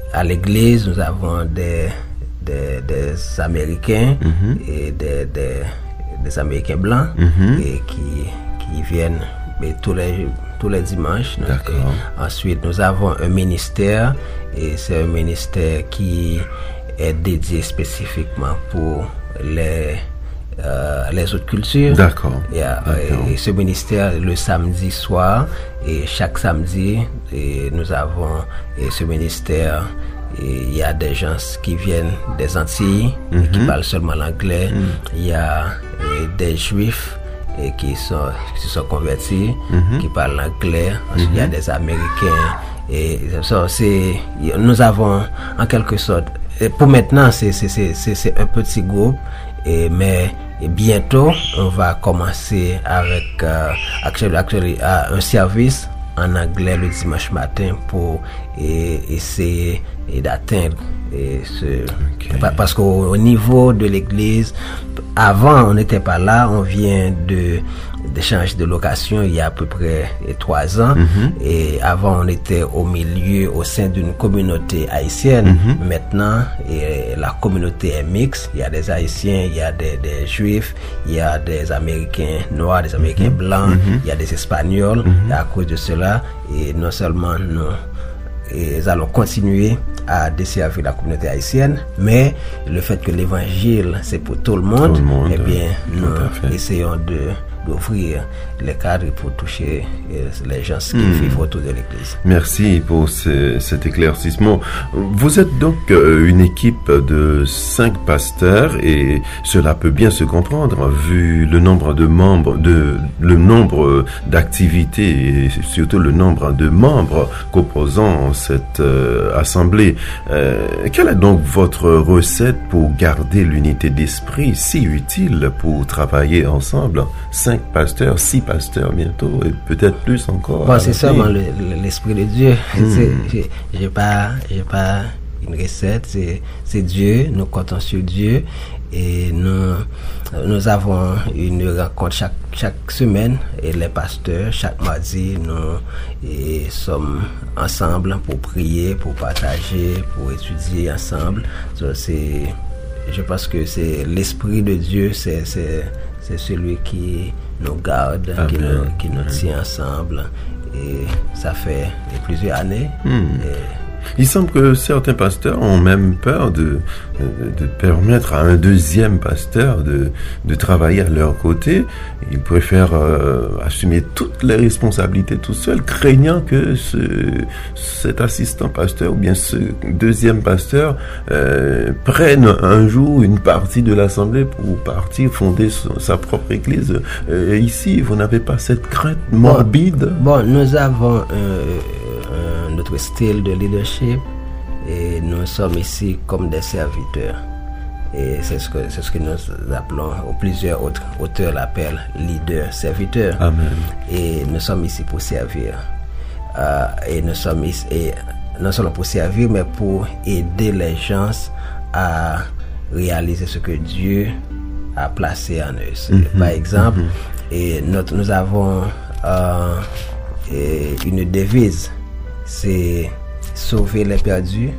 à l'église, nous avons des, des, des Américains mm-hmm. et des, des, des Américains blancs mm-hmm. et qui, qui viennent mais tous les tous les dimanches. Donc, ensuite, nous avons un ministère et c'est un ministère qui est dédié spécifiquement pour les euh, les autres cultures. D'accord. Et, D'accord. et ce ministère le samedi soir et chaque samedi et nous avons et ce ministère. Et il y a des gens qui viennent des Antilles mm-hmm. qui parlent seulement l'anglais. Mm. Il y a et, des Juifs et qui sont qui se sont convertis, mm-hmm. qui parlent anglais. Ensuite, mm-hmm. il y a des Américains et ça, c'est nous avons en quelque sorte. Et pour maintenant, c'est c'est c'est c'est, c'est un petit groupe et mais et bientôt on va commencer avec euh, actuellement actuellement un service en anglais le dimanche matin pour et, essayer et d'atteindre et ce okay. parce qu'au au niveau de l'église avant on n'était pas là, on vient de d'échange de location il y a à peu près trois ans mm-hmm. et avant on était au milieu au sein d'une communauté haïtienne mm-hmm. maintenant et la communauté est mixte, il y a des haïtiens, il y a des, des juifs, il y a des américains noirs, des américains mm-hmm. blancs mm-hmm. il y a des espagnols mm-hmm. et à cause de cela et non seulement nous et nous allons continuer à desservir la communauté haïtienne, mais le fait que l'évangile c'est pour tout le monde, tout le monde eh bien nous essayons de d'ouvrir les cadres pour toucher les gens qui mmh. vivent autour de l'église. Merci pour ce, cet éclaircissement. Vous êtes donc euh, une équipe de cinq pasteurs et cela peut bien se comprendre vu le nombre de membres, de, le nombre d'activités et surtout le nombre de membres composant cette euh, assemblée. Euh, quelle est donc votre recette pour garder l'unité d'esprit si utile pour travailler ensemble? Cinq pasteurs, six pasteurs bientôt et peut-être plus encore. Bon, c'est seulement le, le, l'esprit de Dieu. Mm. C'est, j'ai, j'ai pas, j'ai pas une recette. C'est, c'est Dieu. Nous comptons sur Dieu et nous, nous avons une rencontre chaque chaque semaine et les pasteurs chaque mardi nous et sommes ensemble pour prier, pour partager, pour étudier ensemble. So, c'est, je pense que c'est l'esprit de Dieu. C'est, c'est C'est celui qui nous garde, Amen. qui nous, qui nous tient ensemble. Et ça fait plusieurs années. Mm. Et il semble que certains pasteurs ont même peur de, de, de permettre à un deuxième pasteur de, de travailler à leur côté. Ils préfèrent euh, assumer toutes les responsabilités tout seul, craignant que ce, cet assistant pasteur ou bien ce deuxième pasteur euh, prenne un jour une partie de l'assemblée pour partir fonder son, sa propre église. Euh, ici, vous n'avez pas cette crainte morbide? Bon, bon nous avons... Euh, notre style de leadership et nous sommes ici comme des serviteurs et c'est ce que c'est ce que nous appelons ou plusieurs autres auteurs l'appellent leader serviteur. Amen. Et nous sommes ici pour servir euh, et nous sommes ici et non seulement pour servir mais pour aider les gens à réaliser ce que Dieu a placé en eux. Mm-hmm. Par exemple mm-hmm. et notre, nous avons euh, et une devise, c'est sauver les perdus,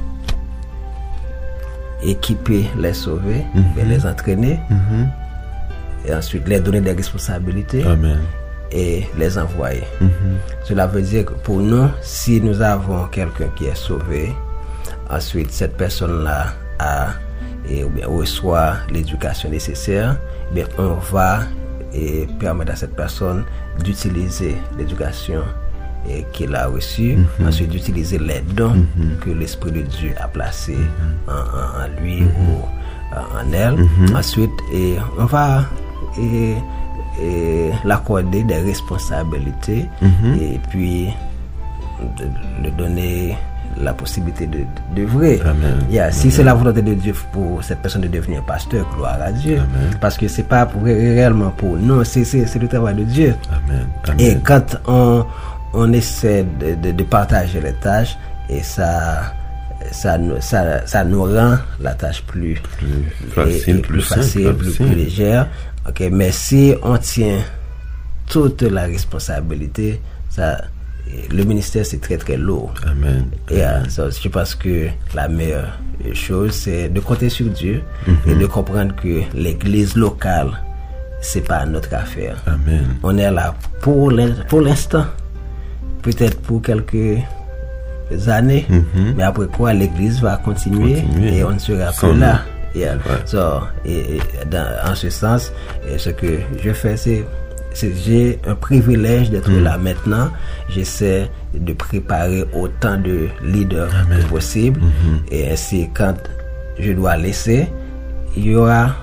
équiper les sauvés, mm-hmm. et les entraîner, mm-hmm. et ensuite les donner des responsabilités. Amen. Et les envoyer. Mm-hmm. Cela veut dire que pour nous, si nous avons quelqu'un qui est sauvé, ensuite cette personne-là a et, ou bien, reçoit l'éducation nécessaire, bien, on va et permettre à cette personne d'utiliser l'éducation et qu'il a reçu, mm-hmm. ensuite d'utiliser les dons mm-hmm. que l'Esprit de Dieu a placés mm-hmm. en, en, en lui mm-hmm. ou en, en elle. Mm-hmm. Ensuite, et on va et, et l'accorder des responsabilités mm-hmm. et puis de, de donner la possibilité de d'œuvrer. Yeah, si Amen. C'est la volonté de Dieu pour cette personne de devenir pasteur, gloire à Dieu. Amen. Parce que c'est pas pour, réellement pour nous, c'est, c'est, c'est le travail de Dieu. Amen. Amen. Et quand on on essaie de, de, de partager les tâches et ça ça nous ça, ça nous rend la tâche plus plus facile, et, et plus, plus facile, simple, plus, plus légère. OK, mais si on tient toute la responsabilité, ça le ministère, c'est très, très lourd. Amen. Et euh, so, je pense que la meilleure chose, c'est de compter sur Dieu mm-hmm. et de comprendre que l'église locale, c'est pas notre affaire. Amen. On est là pour l'in- pour l'instant, peut-être pour quelques années, mm-hmm. mais après quoi, l'église va continuer, continuer et on ne sera plus là. Yeah. Ouais. So, et, et dans, en ce sens, et ce que je fais, c'est C'est, j'ai un privilège d'être mmh. là maintenant. J'essaie de préparer autant de leaders Amen. Que possible. Mmh. Et ainsi, quand je dois laisser, il y aura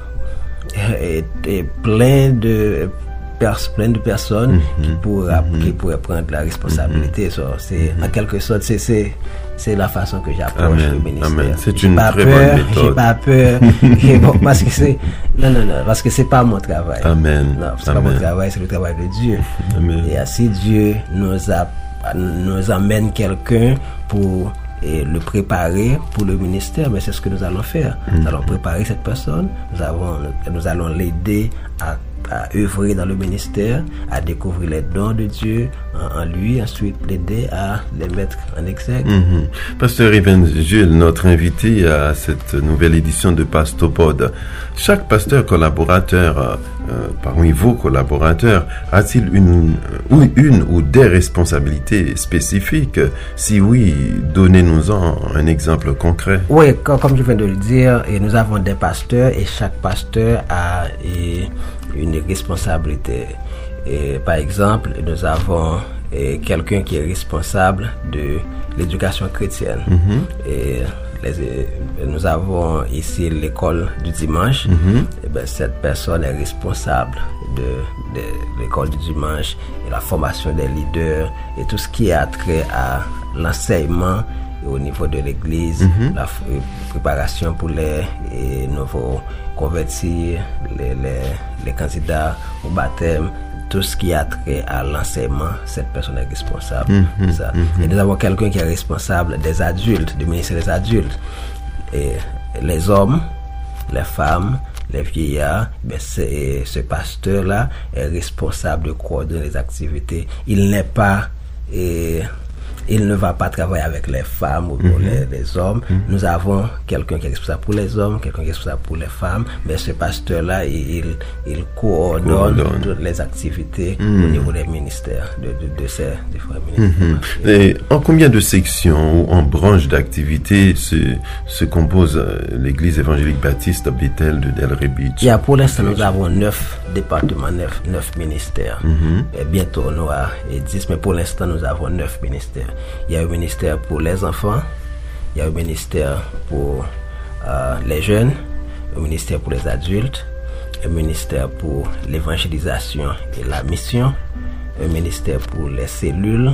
et, et plein de pers- plein de personnes mmh. qui, pourra, mmh. qui pourraient prendre la responsabilité. Mmh. So, c'est, mmh. en quelque sorte, c'est, c'est, c'est la façon que j'approche Amen. le ministère. Amen. C'est j'ai une pas très peur, bonne méthode. J'ai pas peur. j'ai, bon, parce que c'est, non, non, non, parce que c'est pas mon travail. Amen. Non, c'est Amen. pas mon travail, c'est le travail de Dieu. Amen. Et si Dieu nous a, nous amène quelqu'un pour et le préparer pour le ministère, mais c'est ce que nous allons faire. Mm-hmm. Nous allons préparer cette personne, nous, avons, nous allons l'aider à, à œuvrer dans le ministère, à découvrir les dons de Dieu en, en lui, ensuite l'aider à les mettre en exergue. Mm-hmm. Pasteur Evans Jules, notre invité à cette nouvelle édition de Pastopod. Chaque pasteur collaborateur, euh, parmi vos collaborateurs, a-t-il une ou une ou des responsabilités spécifiques? Si oui, donnez-nous-en un exemple concret. Oui, comme je viens de le dire, et nous avons des pasteurs et chaque pasteur a et, une responsabilité. Et, par exemple, nous avons et, quelqu'un qui est responsable de l'éducation chrétienne. Mm-hmm. Et les, nous avons ici l'école du dimanche. Mm-hmm. Et bien, cette personne est responsable de, de l'école du dimanche et la formation des leaders et tout ce qui a trait à l'enseignement au niveau de l'église, mm-hmm. la f- préparation pour les, les nouveaux convertis, les, les, les candidats au baptême, tout ce qui a trait à l'enseignement, cette personne est responsable mm-hmm. de ça. Mm-hmm. Et nous avons quelqu'un qui est responsable des adultes, du ministère des adultes. Et les hommes, les femmes, les vieillards, ben c'est, ce pasteur-là est responsable de coordonner les activités. Il n'est pas... Et, il ne va pas travailler avec les femmes ou mm-hmm. les, les hommes. Mm-hmm. Nous avons quelqu'un qui est responsable pour les hommes, quelqu'un qui est responsable pour les femmes, mais ce pasteur-là, il, il, il coordonne Coordonne. toutes les activités mm-hmm. au niveau des ministères, de, de, de ces différents ministères. Mm-hmm. Et en combien de sections ou en branches d'activités se, se compose l'Église évangélique baptiste Bethel de Delray Beach? Yeah, pour l'instant, nous avons neuf départements, neuf, neuf ministères. Mm-hmm. Et bientôt, on aura dix, mais pour l'instant, nous avons neuf ministères. Il y a un ministère pour les enfants, il y a un ministère pour euh, les jeunes, un ministère pour les adultes, un ministère pour l'évangélisation et la mission, un ministère pour les cellules,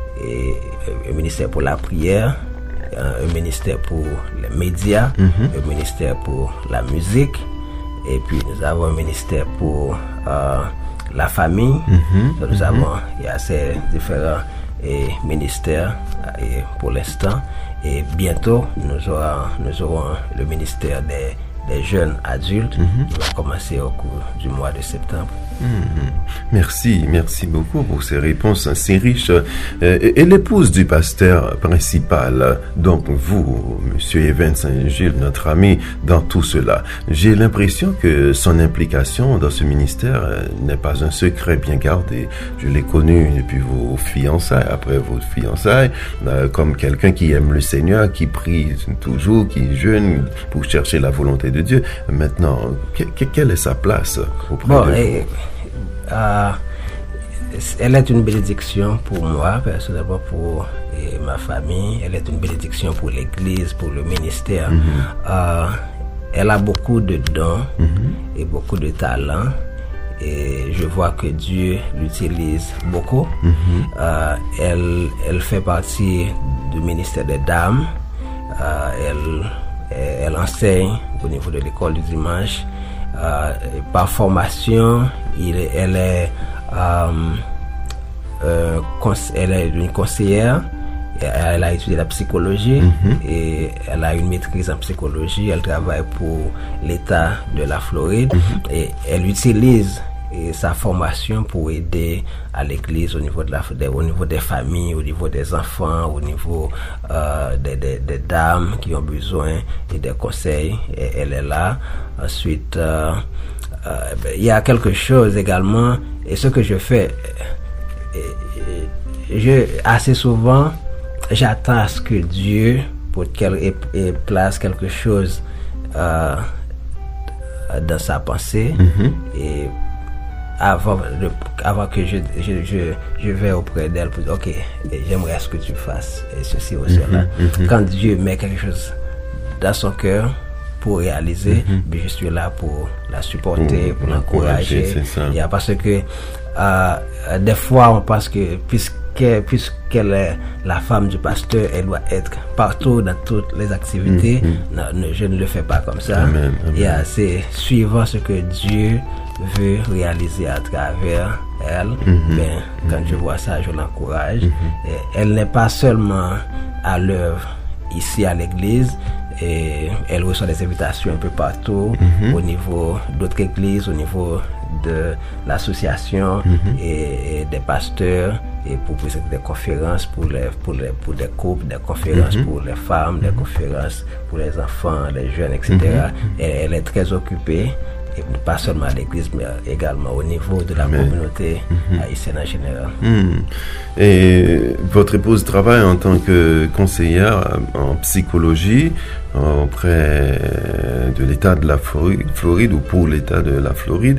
et un ministère pour la prière, un ministère pour les médias, mm-hmm. un ministère pour la musique, et puis nous avons un ministère pour euh, la famille. Mm-hmm. Donc, nous mm-hmm. avons, il y a ces différents et ministère et pour l'instant, et bientôt nous aurons, nous aurons le ministère des, des jeunes adultes mm-hmm. qui va commencer au cours du mois de septembre. Mm-hmm. Merci, merci beaucoup pour ces réponses assez riches. Euh, et, et l'épouse du pasteur principal, donc vous, Monsieur Evans Jules, notre ami, dans tout cela, j'ai l'impression que son implication dans ce ministère euh, n'est pas un secret bien gardé. Je l'ai connu depuis vos fiançailles, après vos fiançailles, euh, comme quelqu'un qui aime le Seigneur, qui prie toujours, qui jeûne pour chercher la volonté de Dieu. Maintenant, que, que, quelle est sa place auprès bon, de et, vous? Euh, elle est une bénédiction pour moi, personnellement, pour et ma famille. Elle est une bénédiction pour l'Église, pour le ministère. Mm-hmm. Euh, elle a beaucoup de dons mm-hmm. et beaucoup de talents. Et je vois que Dieu l'utilise beaucoup. Mm-hmm. Euh, elle, elle fait partie du ministère des dames. Euh, elle, elle enseigne au niveau de l'école du dimanche. Euh, par formation, il, elle est, euh, euh, cons, elle est une conseillère. Elle a étudié la psychologie mm-hmm. et elle a une maîtrise en psychologie. Elle travaille pour l'État de la Floride mm-hmm. et elle utilise et sa formation pour aider à l'église au niveau de la, de, au niveau des familles, au niveau des enfants, au niveau euh, des, des, des dames qui ont besoin et des conseils. Et elle est là. Ensuite, euh, euh, ben, il y a quelque chose également, et ce que je fais, je assez souvent, j'attends à ce que Dieu pour qu'elle ait, ait place quelque chose euh, dans sa pensée, mm-hmm. et avant, de, avant que je, je, je, je vais auprès d'elle pour dire ok, j'aimerais ce que tu fasses et ceci ou cela. Mm-hmm. Quand Dieu met quelque chose dans son cœur pour réaliser, mm-hmm. ben je suis là pour la supporter, pour, pour l'encourager. Et parce que euh, des fois on pense que puisque puisqu'elle est la femme du pasteur, elle doit être partout dans toutes les activités. Mm-hmm. Non, non, je ne le fais pas comme ça. Amen, amen. Et euh, c'est suivant ce que Dieu veut réaliser à travers elle. Mm-hmm. Ben, quand mm-hmm. je vois ça, je l'encourage. Mm-hmm. Et elle n'est pas seulement à l'œuvre ici à l'église, et elle reçoit des invitations un peu partout, mm-hmm. au niveau d'autres églises, au niveau de l'association, mm-hmm. et, et des pasteurs, et pour présenter des conférences pour les pour les pour des couples, des conférences mm-hmm. pour les femmes, des mm-hmm. conférences pour les enfants, les jeunes, et cetera. Mm-hmm. Et elle est très occupée, et pas seulement à l'église, mais également au niveau de la Amen. Communauté mm-hmm. haïtienne en général. Mm. Et votre épouse travaille en tant que conseillère en psychologie auprès de l'État de la Floride, ou pour l'État de la Floride,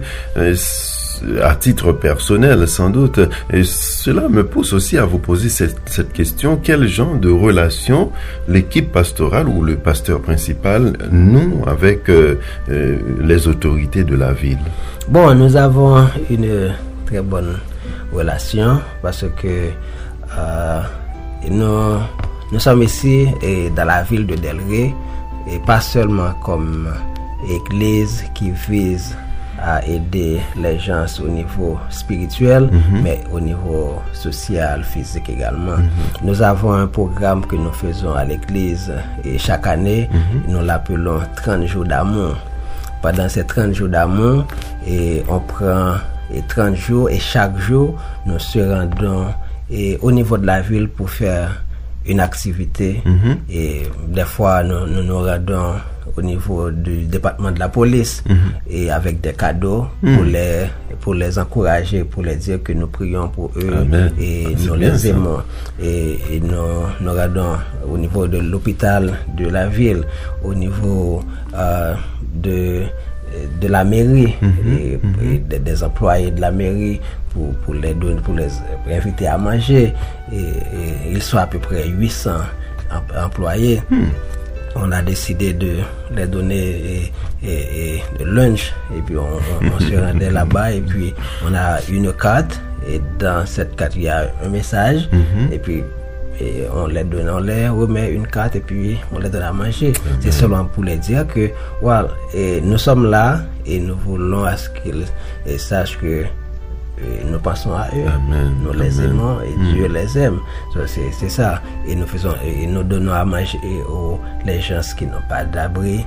à titre personnel sans doute. Et cela me pousse aussi à vous poser cette, cette question: quel genre de relation l'équipe pastorale ou le pasteur principal noue avec euh, euh, les autorités de la ville? Bon, nous avons une très bonne relation parce que euh, nous, nous sommes ici et dans la ville de Delray, et pas seulement comme église qui vise à aider les gens au niveau spirituel, mm-hmm. mais au niveau social, physique également. Mm-hmm. Nous avons un programme que nous faisons à l'église, et chaque année, mm-hmm. nous l'appelons trente jours d'amour. Pendant ces trente jours d'amour, et on prend et trente jours, et chaque jour, nous se rendons et, au niveau de la ville pour faire une activité. Mm-hmm. Et des fois, nous, nous nous rendons au niveau du département de la police, mm-hmm. et avec des cadeaux, mm-hmm. pour les pour les encourager, pour les dire que nous prions pour eux. Amen. Et ah, nous les aimons. Et, et nous nous rendons au niveau de l'hôpital de la ville, au niveau euh, de de la mairie, mm-hmm. et, mm-hmm. et des, des employés de la mairie, pour pour les donner, pour les inviter à manger. Et, et ils sont à peu près huit cents employés. Mm. On a décidé de les donner et, et, et de lunch, et puis on, on, on se rendait là-bas, et puis on a une carte, et dans cette carte il y a un message, mm-hmm. et puis et on les donne, on les remet une carte, et puis on les donne à manger. Mm-hmm. C'est seulement pour les dire que voilà, et nous sommes là, et nous voulons à ce qu'ils et sachent que et nous pensons à eux. Amen. Nous les Amen. Aimons, et mm. Dieu les aime. So, c'est, c'est ça. Et nous faisons, et nous donnons à manger aux les gens qui n'ont pas d'abri.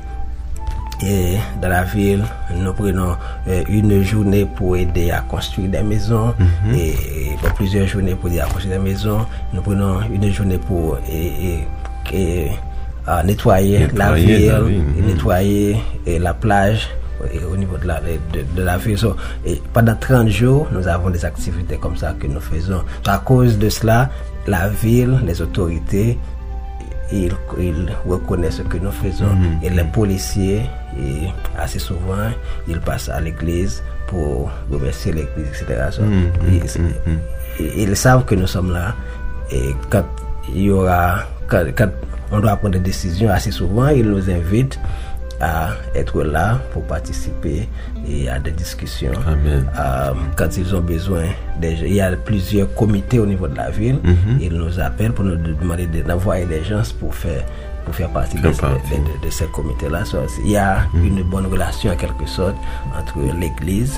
Et dans la ville, nous prenons euh, une journée pour aider à construire des maisons, mm-hmm. et, et pour plusieurs journées pour aider à construire des maisons. Nous prenons une journée pour et, et, et, à nettoyer, nettoyer la ville, la ville. Et mm. nettoyer et la plage. Et au niveau de la, de, de la ville. So, et pendant trente jours, nous avons des activités comme ça que nous faisons. So, à cause de cela, la ville, les autorités, ils, ils reconnaissent ce que nous faisons. Mm-hmm. Et les policiers, et assez souvent, ils passent à l'église pour remercier l'église, et cetera. So, mm-hmm. ils, ils, ils savent que nous sommes là. Et quand il y aura, quand, quand on doit prendre des décisions, assez souvent, ils nous invitent à être là pour participer et à des discussions. Amen. Euh, quand ils ont besoin, des, il y a plusieurs comités au niveau de la ville. Mm-hmm. Ils nous appellent pour nous demander d'envoyer des gens pour faire pour faire partie, de, de, de, de ces comités-là. So, il y a mm-hmm. une bonne relation en quelque sorte entre l'église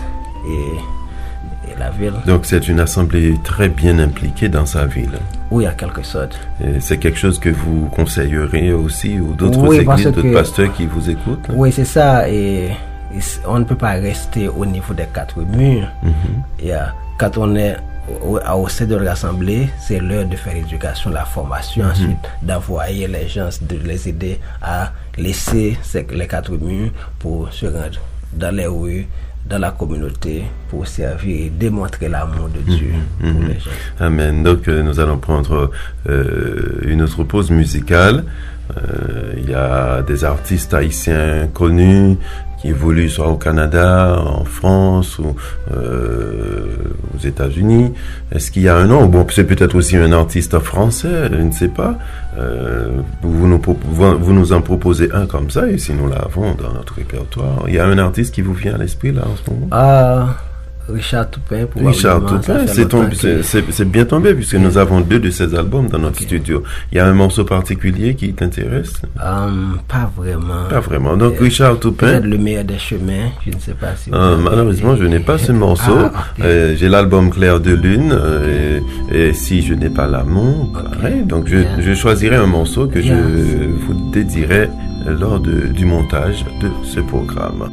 et, et la ville. Donc c'est une assemblée très bien impliquée dans sa ville. Oui, en quelque sorte. Et c'est quelque chose que vous conseillerez aussi, ou d'autres oui, églises, d'autres que, pasteurs qui vous écoutent? Là? Oui, c'est ça. Et on ne peut pas rester au niveau des quatre murs. Mm-hmm. Yeah. Quand on est au, au sein de l'Assemblée, c'est l'heure de faire l'éducation, la formation, mm-hmm. ensuite d'envoyer les gens, de les aider à laisser ces, les quatre murs pour se rendre dans les rues, dans la communauté, pour servir et démontrer l'amour de Dieu mmh, pour mmh. les gens. Amen. Donc euh, nous allons prendre euh, une autre pause musicale. Euh, il y a des artistes haïtiens connus qui évoluent soit au Canada, en France ou euh, aux États-Unis. Est-ce qu'il y a un nom? Bon, c'est peut-être aussi un artiste français, je ne sais pas. Euh, vous, nous, vous nous en proposez un comme ça, et si nous l'avons dans notre répertoire. Il y a un artiste qui vous vient à l'esprit là en ce moment? Ah, Richard Toupin. Richard Toupin, c'est, tombé, c'est, c'est, c'est bien tombé puisque oui. nous avons deux de ses albums dans notre okay. studio. Il y a un morceau particulier qui t'intéresse? Um, pas vraiment. Pas vraiment. Donc euh, Richard Toupin. Peut-être Le meilleur des chemins. Je ne sais pas si. Ah, malheureusement, je n'ai pas ce morceau. Ah, okay. euh, j'ai l'album Clair de Lune euh, et, et Si je n'ai pas l'amour. Okay. Pareil. Donc je, yeah. je choisirai un morceau que yeah. je vous dédierai lors de, du montage de ce programme.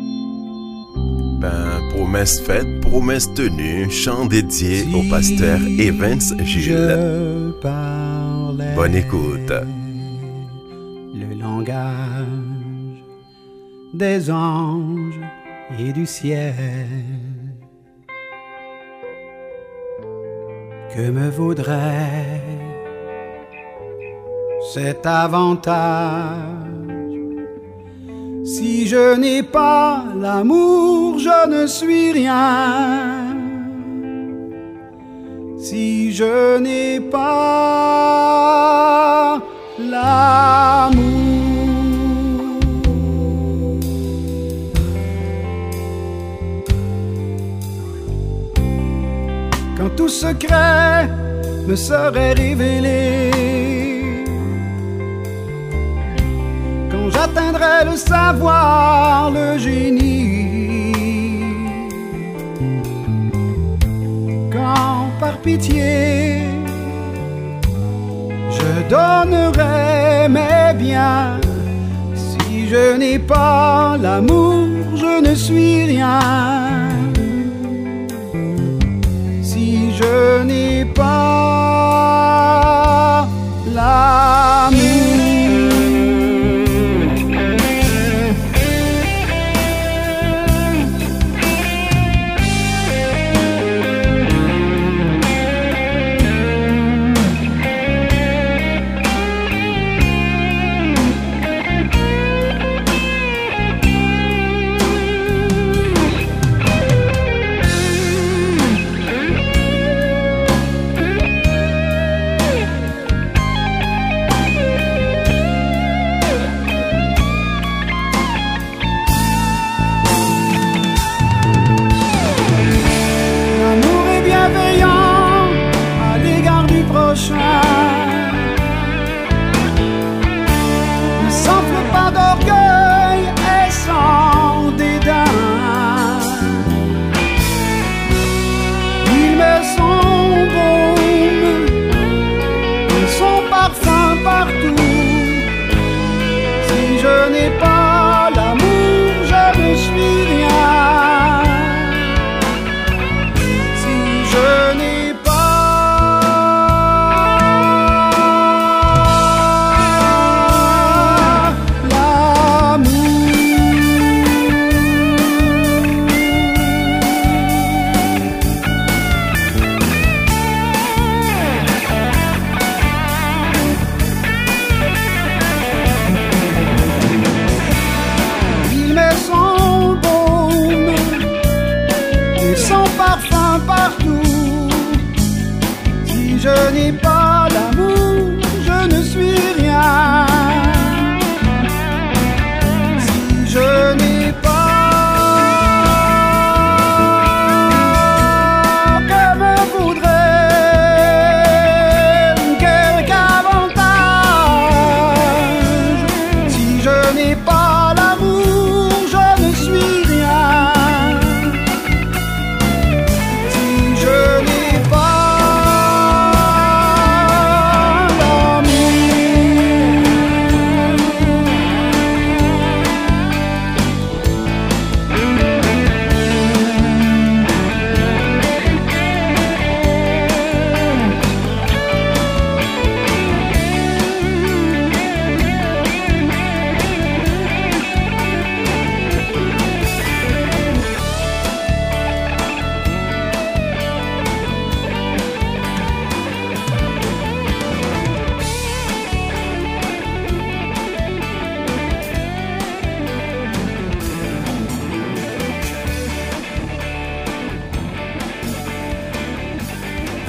Ben, promesse faite, promesse tenue, chant dédié si au pasteur Evans Gilles. Bonne écoute. Le langage des anges et du ciel, que me vaudrait cet avantage? Si je n'ai pas l'amour, je ne suis rien. Si je n'ai pas l'amour, quand tout secret me serait révélé, j'atteindrai le savoir, le génie. Quand par pitié je donnerai mes biens, si je n'ai pas l'amour, je ne suis rien. Si je n'ai pas l'amour,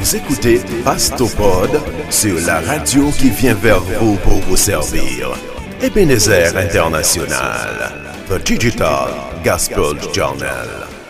Vous écoutez Pastopod sur la radio qui vient vers vous pour vous servir. Ebenezer International, the Digital Gospel Journal.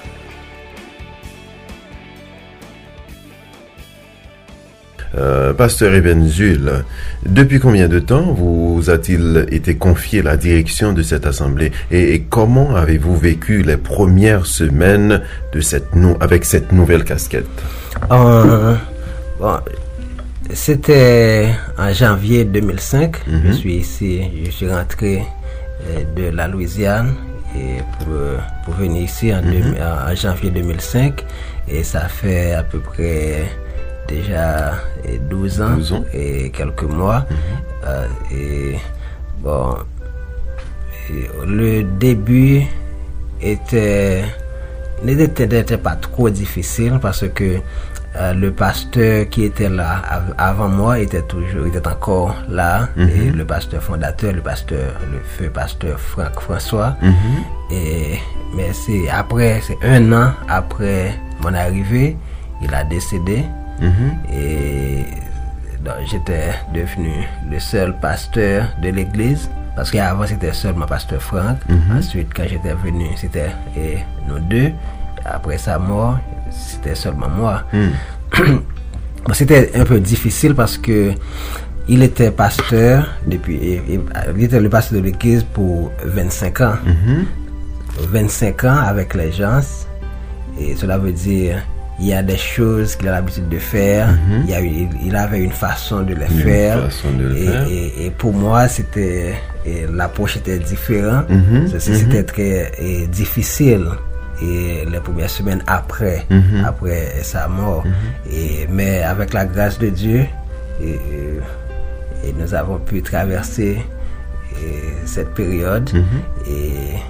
Euh, Pasteur Ebenzuel, depuis combien de temps vous a-t-il été confié la direction de cette assemblée et, et comment avez-vous vécu les premières semaines de cette nou- avec cette nouvelle casquette? Euh, bon, c'était en janvier deux mille cinq. Mm-hmm. Je suis ici, je suis rentré euh, de la Louisiane et pour, pour venir ici en, mm-hmm. deux, en, en janvier deux mille cinq et ça fait à peu près déjà douze ans, douze ans et quelques mois. Mm-hmm. Euh, et bon, et le début était n'était, n'était pas trop difficile parce que euh, le pasteur qui était là av- avant moi était toujours, était encore là. Mm-hmm. Et le pasteur fondateur, le pasteur, le feu pasteur Franck François. Mm-hmm. Et mais c'est après, c'est un an après mon arrivée, il a décédé. Mm-hmm. Et donc, j'étais devenu le seul pasteur de l'église parce qu'avant c'était seulement pasteur Franck. Mm-hmm. Ensuite quand j'étais venu c'était et nous deux. Après sa mort c'était seulement moi. Mm. Bon, c'était un peu difficile parce que il était pasteur depuis et, et, il était le pasteur de l'église pour vingt-cinq ans. Mm-hmm. vingt-cinq ans avec les gens et cela veut dire il y a des choses qu'il a l'habitude de faire. Mm-hmm. Il, y a, il, il avait une façon de les une faire. De le et, faire. Et, et pour moi, c'était et l'approche était différente. Mm-hmm. C'était mm-hmm. très et, difficile. Et les premières semaines après, mm-hmm. après sa mort. Mm-hmm. Et mais avec la grâce de Dieu, et, et nous avons pu traverser et, cette période. Mm-hmm. Et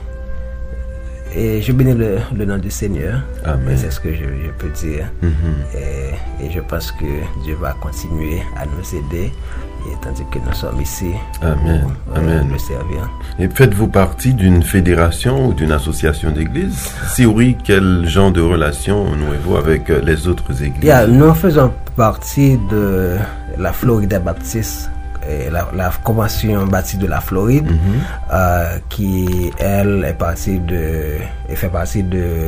Et je bénis le, le nom du Seigneur. Amen. C'est ce que je, je peux dire. Mm-hmm. Et, et je pense que Dieu va continuer à nous aider, et tandis que nous sommes ici Amen. pour euh, Amen. le servir. Et faites-vous partie d'une fédération ou d'une association d'églises? Si oui, quel genre de relation nouez-vous avec les autres églises? Yeah, nous faisons partie de la Florida Baptiste. La, la convention baptiste de la Floride, mm-hmm. euh, qui elle est partie de, elle fait partie de,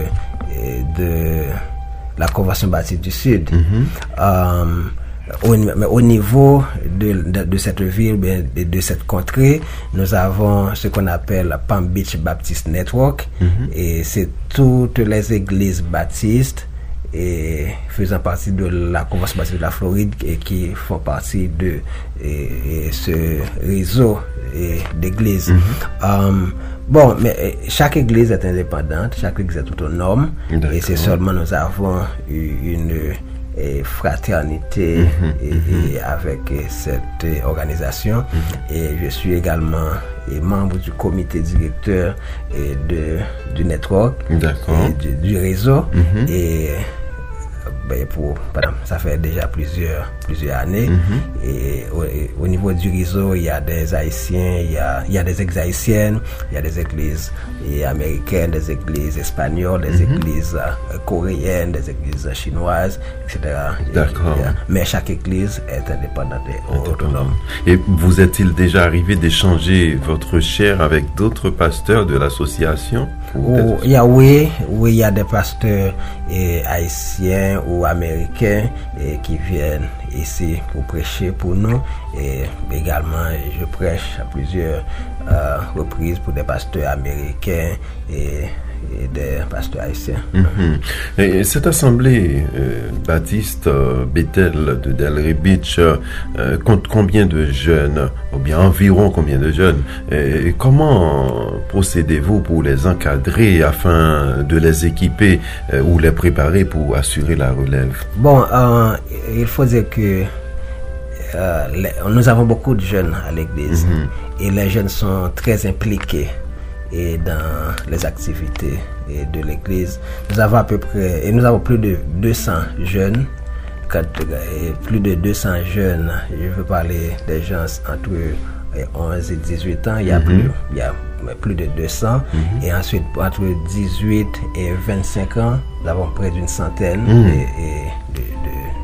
de la convention baptiste du Sud. Mm-hmm. Euh, au, mais au niveau de, de, de cette ville, de, de cette contrée, nous avons ce qu'on appelle Palm Beach Baptist Network, mm-hmm. et c'est toutes les églises baptistes et faisant partie de la convention baptiste de la Floride et qui font partie de et, et ce réseau et, d'églises. Mm-hmm. Um, bon, mais chaque église est indépendante, chaque église est autonome. D'accord. Et c'est seulement nous avons eu une et fraternité mm-hmm. et, et avec cette organisation. Mm-hmm. Et je suis également et membre du comité directeur et de, du network, et du, du réseau. Mm-hmm. Et ben pour, pardon, ça fait déjà plusieurs, plusieurs années. Mm-hmm. Et au, et au niveau du réseau, il y a des Haïtiens, il y a, il y a des ex-Haïtiennes, il y a des églises et américaines, des églises espagnoles, des mm-hmm. églises euh, coréennes, des églises chinoises, et cetera. D'accord. Et, mais chaque église est indépendante et autonome. Et vous est-il déjà arrivé d'échanger votre chair avec d'autres pasteurs de l'association? Oh, il y a, oui, oui, il y a des pasteurs et, haïtiens ou américains et, qui viennent ici pour prêcher pour nous. Et également, je prêche à plusieurs euh, reprises pour des pasteurs américains et, et des pasteurs haïtiens. Mm-hmm. Et cette assemblée euh, baptiste euh, Bethel de Delray Beach euh, compte combien de jeunes, ou bien environ combien de jeunes? Et comment procédez-vous pour les encadrer afin de les équiper euh, ou les préparer pour assurer la relève? Bon, euh, il faut dire que euh, les, nous avons beaucoup de jeunes à l'église, mm-hmm. et les jeunes sont très impliqués et dans les activités et de l'église. Nous avons à peu près, et nous avons plus de deux cents jeunes, quand, et plus de deux cents jeunes, je veux parler des gens entre onze et dix-huit ans, il y a, mm-hmm. plus, il y a plus de deux cents, mm-hmm. et ensuite entre dix-huit et vingt-cinq ans, nous avons près d'une centaine mm-hmm. et, et de, de, de, de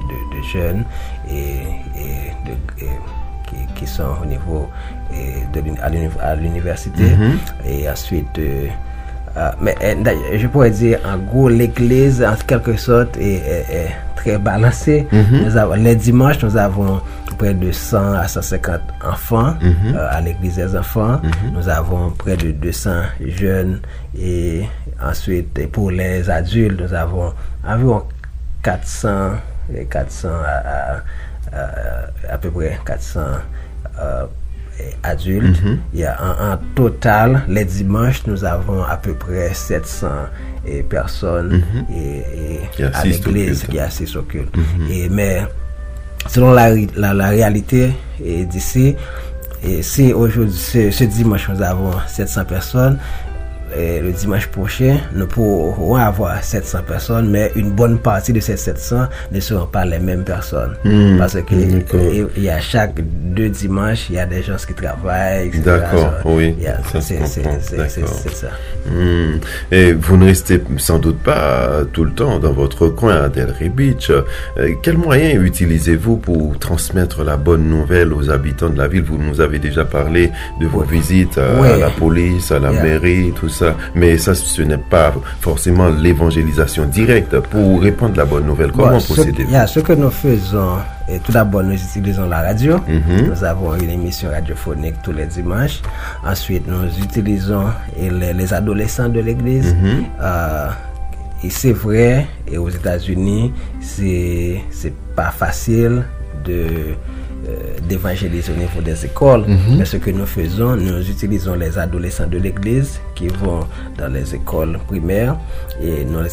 jeunes et, et, de, et qui, qui sont au niveau et de l'uni- à, l'uni- à l'université. Mm-hmm. Et ensuite, euh, euh, mais euh, je pourrais dire en gros l'église en quelque sorte est, est, est très balancée. Mm-hmm. Nous avons, les dimanches, nous avons près de cent à cent cinquante enfants mm-hmm. euh, à l'église des enfants. Mm-hmm. Nous avons près de deux cents jeunes et ensuite et pour les adultes, nous avons environ quatre cents et quatre cents à, à, à, à peu près quatre cents euh, adultes. Mm-hmm. Il y a en, en total les dimanches nous avons à peu près sept cents et personnes mm-hmm. et, et à l'église qui assistent au culte. Mm-hmm. Et mais selon la, la, la réalité et d'ici, et si aujourd'hui ce, ce dimanche nous avons sept cents personnes, et le dimanche prochain, nous pourrons avoir sept cents personnes, mais une bonne partie de ces sept cents ne seront pas les mêmes personnes. Mmh, parce que mmh, il y a chaque deux dimanches, il y a des gens qui travaillent, et cetera. D'accord, oui. A, ça c'est, c'est, c'est, c'est, c'est ça. Mmh. Et vous ne restez sans doute pas tout le temps dans votre coin à Delray Beach. Euh, quels moyens utilisez-vous pour transmettre la bonne nouvelle aux habitants de la ville? Vous nous avez déjà parlé de vos oui. visites à, oui. à la police, à la yeah. mairie, tout ça. Mais ça, ce n'est pas forcément l'évangélisation directe. Pour répandre la bonne nouvelle, comment bon, procédez-vous? Ce, yeah, ce que nous faisons, et tout d'abord, nous utilisons la radio. Mm-hmm. Nous avons une émission radiophonique tous les dimanches. Ensuite, nous utilisons et les, les adolescents de l'église. Mm-hmm. Euh, et c'est vrai, et aux États-Unis, c'est, c'est pas facile de... Euh, d'évangéliser au niveau des écoles. Mm-hmm. Mais ce que nous faisons, nous utilisons les adolescents de l'église qui vont dans les écoles primaires et nous,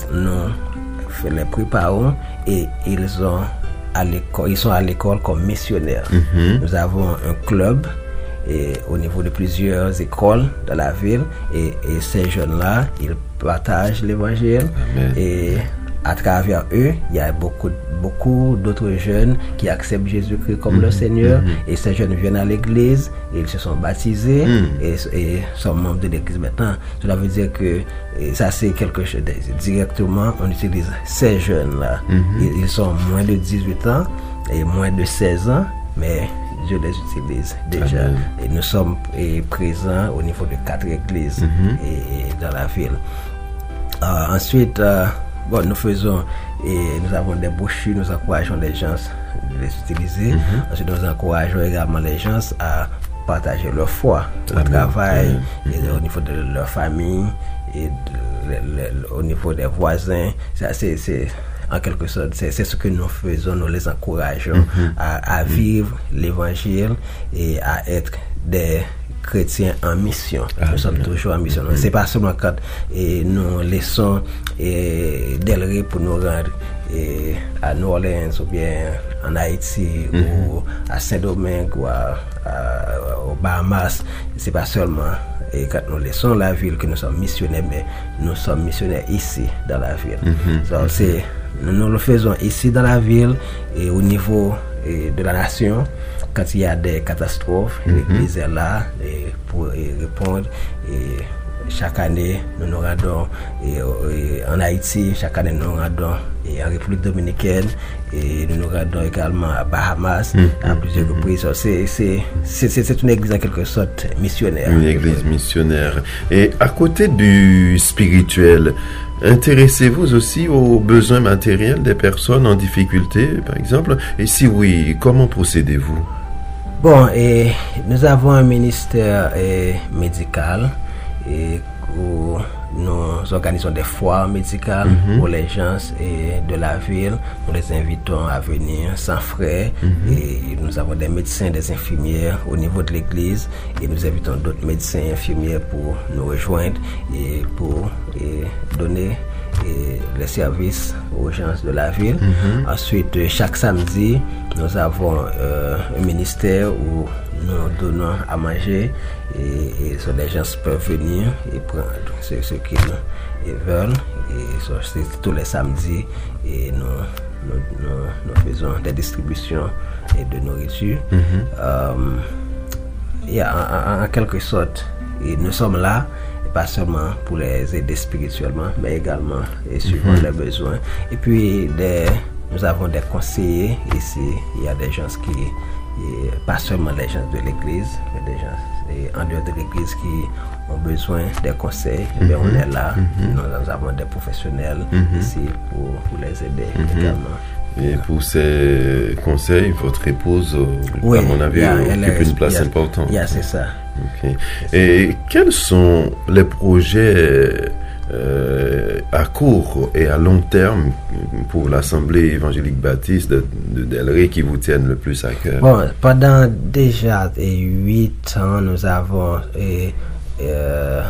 nous les préparons et ils ont à l'école, ils sont à l'école comme missionnaires. Mm-hmm. Nous avons un club et au niveau de plusieurs écoles dans la ville et, et ces jeunes-là, ils partagent l'évangile. Amen. Et à travers eux, il y a beaucoup, beaucoup d'autres jeunes qui acceptent Jésus-Christ comme mmh, leur Seigneur. Mmh. Et ces jeunes viennent à l'église, et ils se sont baptisés mmh. et, et sont membres de l'église maintenant. Cela veut dire que ça, c'est quelque chose de, directement, on utilise ces jeunes-là. Mmh. Ils, ils sont moins de dix-huit ans et moins de seize ans, mais Dieu les utilise déjà. Amen. Et nous sommes et, présents au niveau de quatre églises mmh. et, et dans la ville. Euh, ensuite, euh, bon, nous faisons et nous avons des brochures, nous encourageons les gens de les utiliser. Mm-hmm. Ensuite, nous encourageons également les gens à partager leur foi au travail, mm-hmm. et au niveau de leur famille et de, le, le, au niveau des voisins. Ça, c'est, c'est, en quelque sorte, c'est, c'est ce que nous faisons, nous les encourageons mm-hmm. à, à vivre l'évangile et à être des chrétiens en mission. Ah, nous sommes bien. toujours en mission. Mm-hmm. C'est pas seulement quand et nous laissons et Delray pour nous rendre et à New Orleans ou bien en Haïti mm-hmm. ou à Saint-Domingue ou à, à, aux Bahamas. C'est pas seulement et quand nous laissons la ville que nous sommes missionnaires, mais nous sommes missionnaires ici dans la ville. Mm-hmm. Donc, c'est, nous, nous le faisons ici dans la ville et au niveau et de la nation. Quand il y a des catastrophes, mm-hmm. l'église est là et pour et répondre. Et chaque année, nous nous rendons et, et en Haïti, chaque année nous nous rendons et en République dominicaine et nous nous rendons également à Bahamas mm-hmm. à plusieurs mm-hmm. reprises. C'est, c'est, c'est, c'est une église en quelque sorte missionnaire. Une église missionnaire. Et à côté du spirituel, intéressez-vous aussi aux besoins matériels des personnes en difficulté, par exemple? Et si oui, comment procédez-vous? Bon, et nous avons un ministère et, médical et où nous organisons des foires médicales mm-hmm. pour les gens et de la ville. Nous les invitons à venir sans frais mm-hmm. et nous avons des médecins, des infirmières au niveau de l'église et nous invitons d'autres médecins et infirmières pour nous rejoindre et pour et donner et les services aux gens de la ville. Mm-hmm. Ensuite, chaque samedi, nous avons euh, un ministère où nous donnons à manger et, et so, les gens peuvent venir et prendre ce, ce qu'ils veulent. Et so, c'est tous les samedis et nous, nous, nous, nous faisons des distributions et de nourriture. Mm-hmm. Euh, et en, en, en quelque sorte, et nous sommes là pas seulement pour les aider spirituellement, mais également et suivant mm-hmm. les besoins. Et puis des nous avons des conseillers ici. Il y a des gens qui, et pas seulement les gens de l'église, mais des gens et en dehors de l'église qui ont besoin des conseils. Mm-hmm. Et on est là, mm-hmm. nous, nous avons des professionnels mm-hmm. ici pour, pour les aider mm-hmm. également. Et pour ces conseils, votre épouse, oui, à mon avis, yeah, occupe une place yeah, importante. Yeah, c'est ça. Okay. Et quels sont les projets euh, à court et à long terme pour l'Assemblée évangélique baptiste de, de Delray qui vous tiennent le plus à cœur? Bon, pendant déjà huit ans, nous avons et, euh,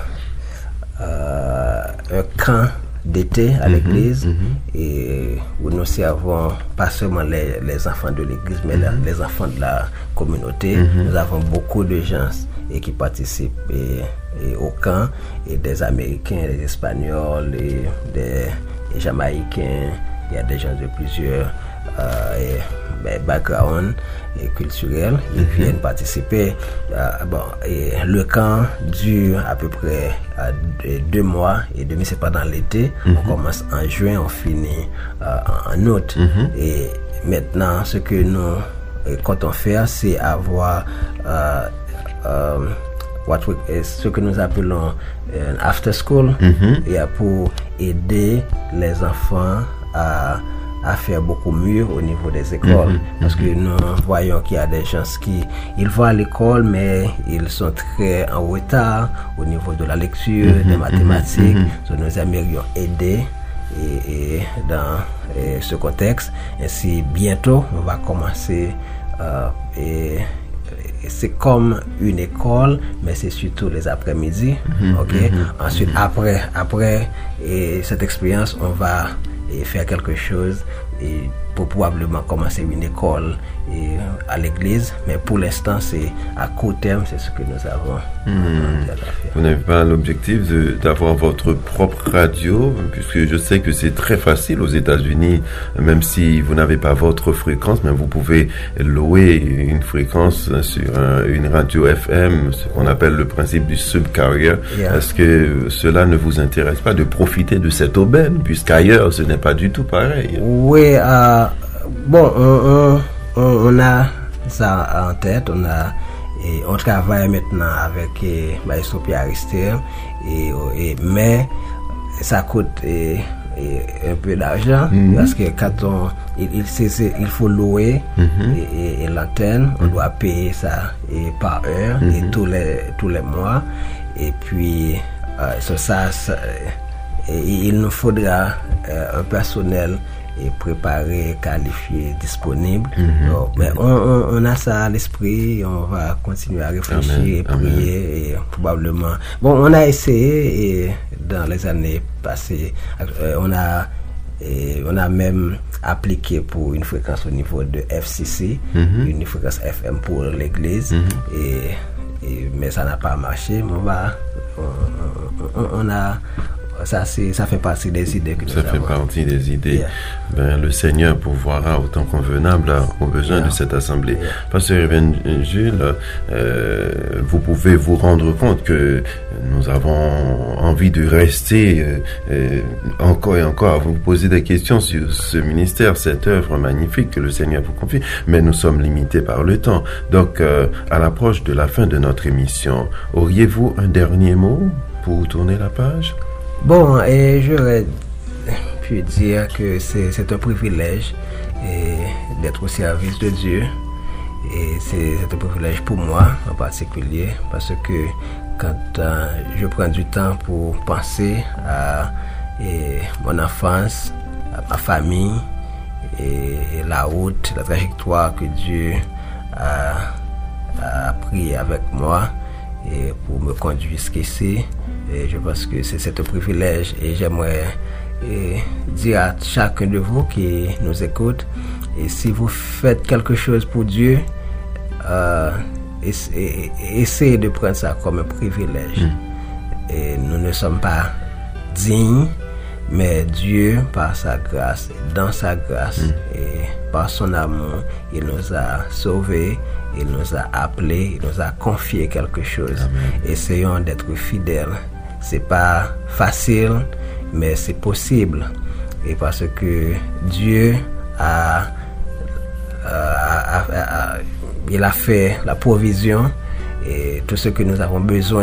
euh, un camp d'été à mm-hmm, l'église mm-hmm. et où nous servons pas seulement les, les enfants de l'église mais mm-hmm. les enfants de la communauté. Mm-hmm. Nous avons beaucoup de gens et qui participent et, et au camp, et des Américains, des Espagnols, et des et Jamaïcains. Il y a des gens de plusieurs euh, et, ben, backgrounds et culturels. Ils mm-hmm. viennent participer. Euh, bon, et le camp dure à peu près euh, deux mois et demi. C'est pas dans l'été. Mm-hmm. On commence en juin, on finit euh, en août. Mm-hmm. Et maintenant, ce que nous comptons faire, c'est avoir euh, euh, what we, ce que nous appelons un after school, mm-hmm. et pour aider les enfants à à faire beaucoup mieux au niveau des écoles. Mm-hmm. Parce que nous voyons qu'il y a des gens qui ils vont à l'école mais ils sont très en retard au niveau de la lecture, mm-hmm. des mathématiques. Mm-hmm. Donc nous aimerions aider et, et dans et ce contexte. Ainsi bientôt on va commencer euh, et c'est comme une école, mais c'est surtout les après-midi. Mm-hmm, ok. Mm-hmm, Ensuite, mm-hmm. après, après et cette expérience, on va et faire quelque chose et pour probablement commencer une école et à l'église, mais pour l'instant c'est à court terme, c'est ce que nous avons. Mmh. Vous n'avez pas l'objectif de, d'avoir votre propre radio, puisque je sais que c'est très facile aux États-Unis, même si vous n'avez pas votre fréquence, mais vous pouvez louer une fréquence sur un, une radio F M, ce qu'on appelle le principe du subcarrier. Yeah. Est-ce que cela ne vous intéresse pas de profiter de cette aubaine, puisqu'ailleurs ce n'est pas du tout pareil? Oui, euh, bon, on, on, on a ça en tête, on a et on travaille maintenant avec et, Maestro Pierre Aristide et, et mais ça coûte et, et un peu d'argent mm-hmm. parce que quand on il, il, c'est, c'est, il faut louer mm-hmm. et, et, et l'antenne, mm-hmm. on doit payer ça et par heure mm-hmm. et tous les tous les mois et puis euh, sur ça, ça et, il nous faudra euh, un personnel et préparé, qualifié, disponible. Mm-hmm. Donc, mais on, on, on a ça à l'esprit, on va continuer à réfléchir Amen. Et prier Amen. Et probablement. Bon, on a essayé et dans les années passées, euh, on a et on a même appliqué pour une fréquence au niveau de F C C, mm-hmm. une fréquence F M pour l'église, mm-hmm. et, et mais ça n'a pas marché. Mais on va, on, on, on a Ça, c'est, ça fait partie des idées que nous Ça avons. fait partie des idées. Yeah. Ben, le Seigneur pourvoira autant convenable aux besoins yeah. de cette assemblée. Yeah. Pasteur Evan Jules, euh, vous pouvez vous rendre compte que nous avons envie de rester euh, euh, encore et encore à vous poser des questions sur ce ministère, cette œuvre magnifique que le Seigneur vous confie, mais nous sommes limités par le temps. Donc, euh, à l'approche de la fin de notre émission, auriez-vous un dernier mot pour tourner la page? Bon, et j'aurais pu dire que c'est, c'est un privilège et d'être au service de Dieu. Et c'est, c'est un privilège pour moi en particulier parce que quand euh, je prends du temps pour penser à et mon enfance, à ma famille et, et la route, la trajectoire que Dieu a, a pris avec moi et pour me conduire jusqu'ici. Et je pense que c'est, c'est un privilège et j'aimerais et, dire à chacun de vous qui nous écoute, et si vous faites quelque chose pour Dieu, euh, essayez de prendre ça comme un privilège. Mm. Et nous ne sommes pas dignes, mais Dieu, par sa grâce, dans sa grâce mm. et par son amour, il nous a sauvés, il nous a appelés, il nous a confié quelque chose. Amen. Essayons d'être fidèles. C'est pas facile, mais c'est possible. Et parce que Dieu a, a, a, a, il a fait la provision et tout ce que nous avons besoin.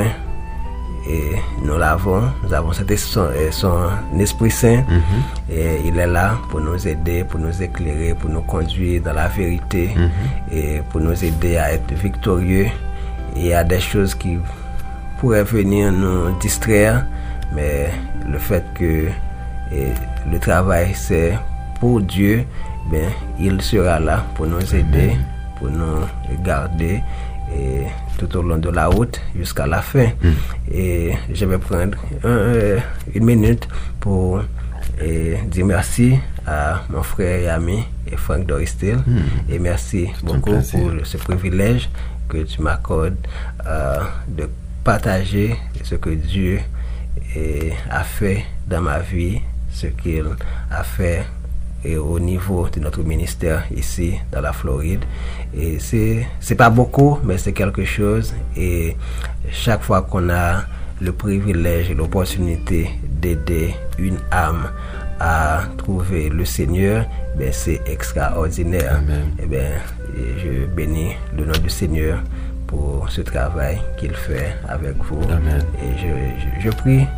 Et nous l'avons, nous avons cet son, son Esprit Saint, mm-hmm. et il est là pour nous aider, pour nous éclairer, pour nous conduire dans la vérité, mm-hmm. et pour nous aider à être victorieux. Et il y a des choses qui pourraient venir nous distraire, mais le fait que et, le travail c'est pour Dieu, ben, il sera là pour nous aider, mm-hmm. pour nous garder. Et tout au long de la route jusqu'à la fin. Mm. Et je vais prendre un, une minute pour et, dire merci à mon frère et ami et Frank Doristil. Mm. Et merci C'est beaucoup pour ce privilège que tu m'accordes euh, de partager ce que Dieu et, a fait dans ma vie, ce qu'il a fait et au niveau de notre ministère ici dans la Floride. Et c'est c'est pas beaucoup, mais c'est quelque chose. Et chaque fois qu'on a le privilège et l'opportunité d'aider une âme à trouver le Seigneur, ben c'est extraordinaire. Amen. Et ben je bénis le nom du Seigneur pour ce travail qu'il fait avec vous. Amen. Et je, je, je prie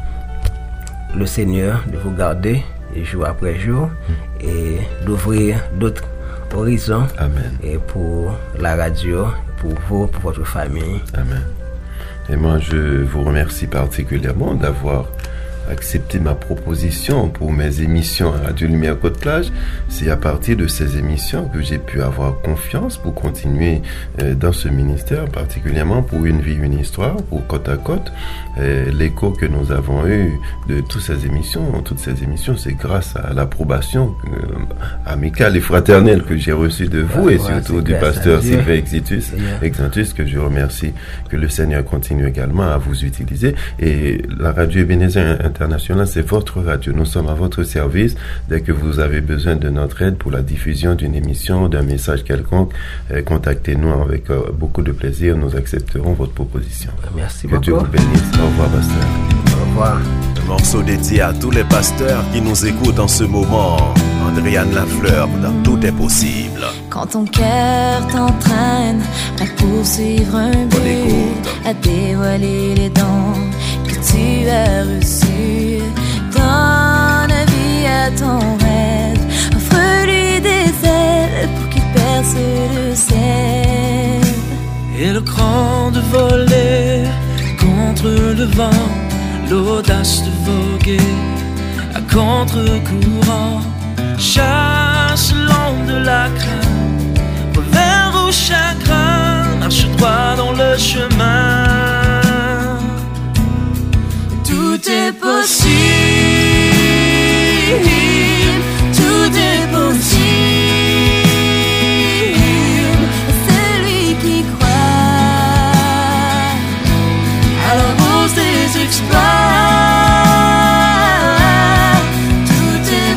le Seigneur de vous garder et jour après jour, mm. et d'ouvrir d'autres horizons. Amen. Et pour la radio, pour vous, pour votre famille. Amen. Et moi, je vous remercie particulièrement d'avoir accepté ma proposition pour mes émissions à Radio Lumière Côte-Plage. C'est à partir de ces émissions que j'ai pu avoir confiance pour continuer euh, dans ce ministère, particulièrement pour Une vie, une histoire, pour Côte à Côte. Et l'écho que nous avons eu de toutes ces émissions, toutes ces émissions, c'est grâce à l'approbation euh, amicale et fraternelle que j'ai reçue de vous, ouais, et surtout ouais, du pasteur Sylvain Exitus, Exitus, que je remercie, que le Seigneur continue également à vous utiliser. Et la radio Ebenezer International, c'est votre radio. Nous sommes à votre service. Dès que vous avez besoin de notre aide pour la diffusion d'une émission, d'un message quelconque, euh, contactez-nous avec euh, beaucoup de plaisir. Nous accepterons votre proposition. Merci que beaucoup. Dieu vous bénisse. Au revoir, pasteur. Au revoir. Un morceau dédié à tous les pasteurs qui nous écoutent en ce moment. Andréane Lafleur, dans Tout est possible. Quand ton cœur t'entraîne à poursuivre un but, à dévoiler les dons que tu as reçus, donne vie à ton rêve, offre-lui des ailes pour qu'il perce le ciel. Et le cran de voler contre le vent, l'audace de voguer à contre-courant, chasse l'ombre de la crainte, revers au chagrin, marche droit dans le chemin. Tout est possible, tout est possible, celui qui croit à la rose des exploits. Tout est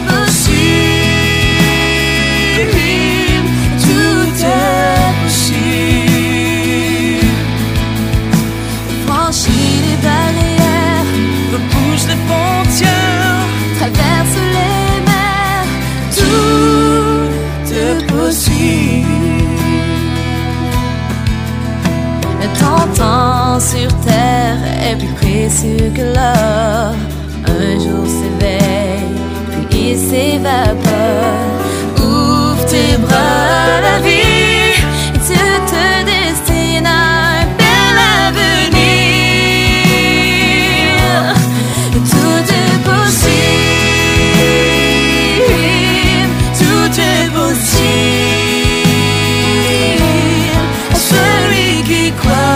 possible, tout est possible. Franchis les barrières, repousse les frontières, traverse les mers, tout est possible. Ton temps sur terre est plus précieux que l'or. Un jour s'éveille, puis il s'évapore. Ouvre tes bras à la vie, et tu te destines à un bel avenir. Tout est possible, tout est possible à celui qui croit.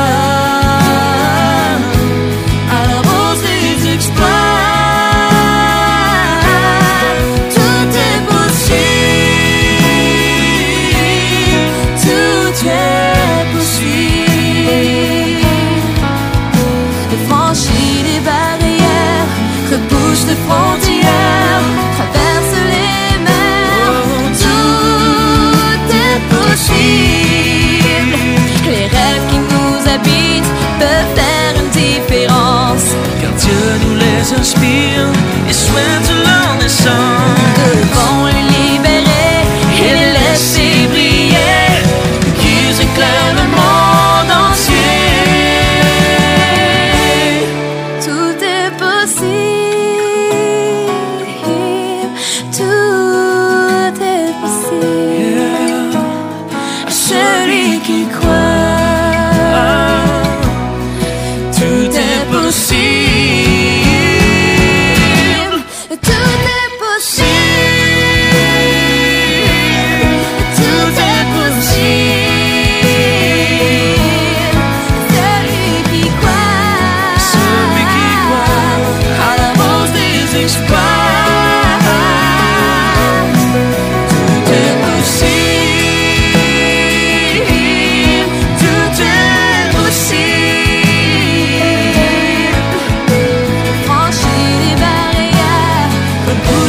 Tout est possible.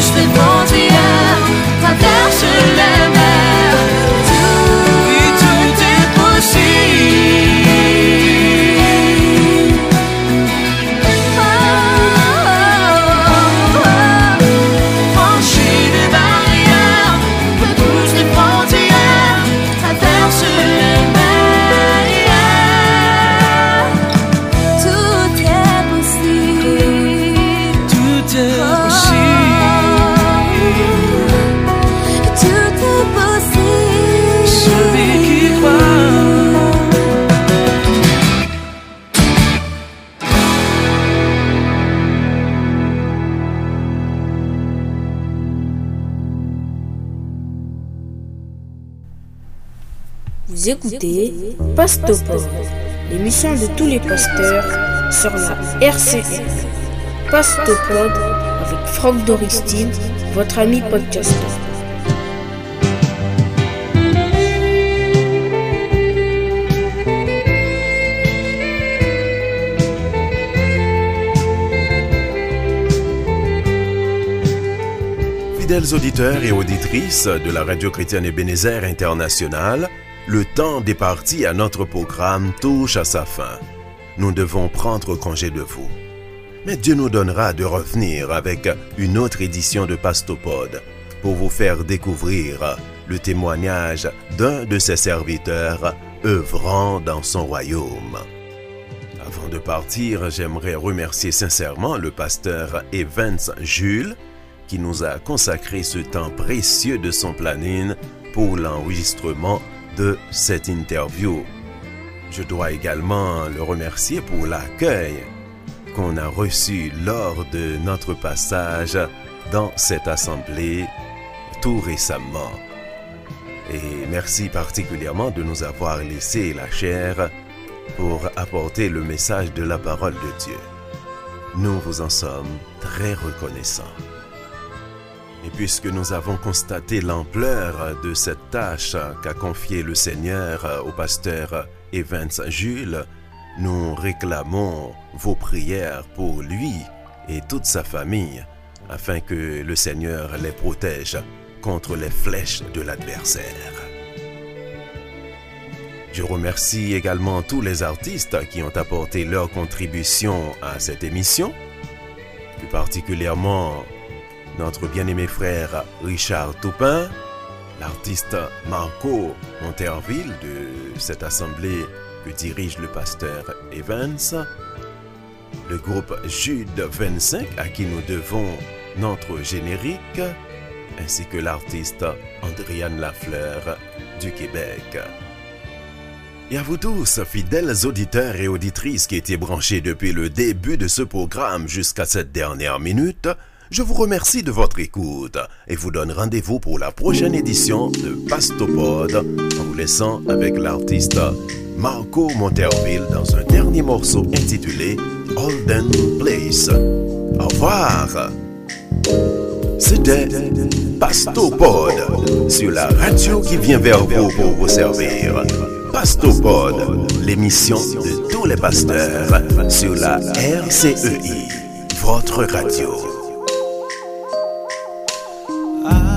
touche les frontières, traverse les mers. Tout, oui, tout est possible. Oh, oh, oh, oh. Franchis les barrières, repousse les frontières, traverse les mers. Tout est possible. Tout est Oh. Vous écoutez Pastopod, l'émission de tous les pasteurs sur la R C E. Pastopod avec Franck Doristine, votre ami podcasteur. Fidèles auditeurs et auditrices de la radio chrétienne Ebenezer International, le temps départi à notre programme touche à sa fin. Nous devons prendre congé de vous. Mais Dieu nous donnera de revenir avec une autre édition de Pastopod pour vous faire découvrir le témoignage d'un de ses serviteurs œuvrant dans son royaume. Avant de partir, j'aimerais remercier sincèrement le pasteur Evans Jules qui nous a consacré ce temps précieux de son planning pour l'enregistrement de cette interview. Je dois également le remercier pour l'accueil qu'on a reçu lors de notre passage dans cette assemblée tout récemment. Et merci particulièrement de nous avoir laissé la chair pour apporter le message de la parole de Dieu. Nous vous en sommes très reconnaissants. Et puisque nous avons constaté l'ampleur de cette tâche qu'a confiée le Seigneur au pasteur Evans Jules, nous réclamons vos prières pour lui et toute sa famille, afin que le Seigneur les protège contre les flèches de l'adversaire. Je remercie également tous les artistes qui ont apporté leur contribution à cette émission, plus particulièrement notre bien-aimé frère Richard Toupin, l'artiste Marco Monterville de cette assemblée que dirige le pasteur Evans, le groupe Jude vingt-cinq à qui nous devons notre générique, ainsi que l'artiste Andriane Lafleur du Québec. Et à vous tous, fidèles auditeurs et auditrices qui étaient branchés depuis le début de ce programme jusqu'à cette dernière minute, je vous remercie de votre écoute et vous donne rendez-vous pour la prochaine édition de Pastopod en vous laissant avec l'artiste Marco Monterville dans un dernier morceau intitulé Olden Place. Au revoir. C'était Pastopod sur la radio qui vient vers vous pour vous servir. Pastopod, l'émission de tous les pasteurs sur la R C E I, votre radio. Ah.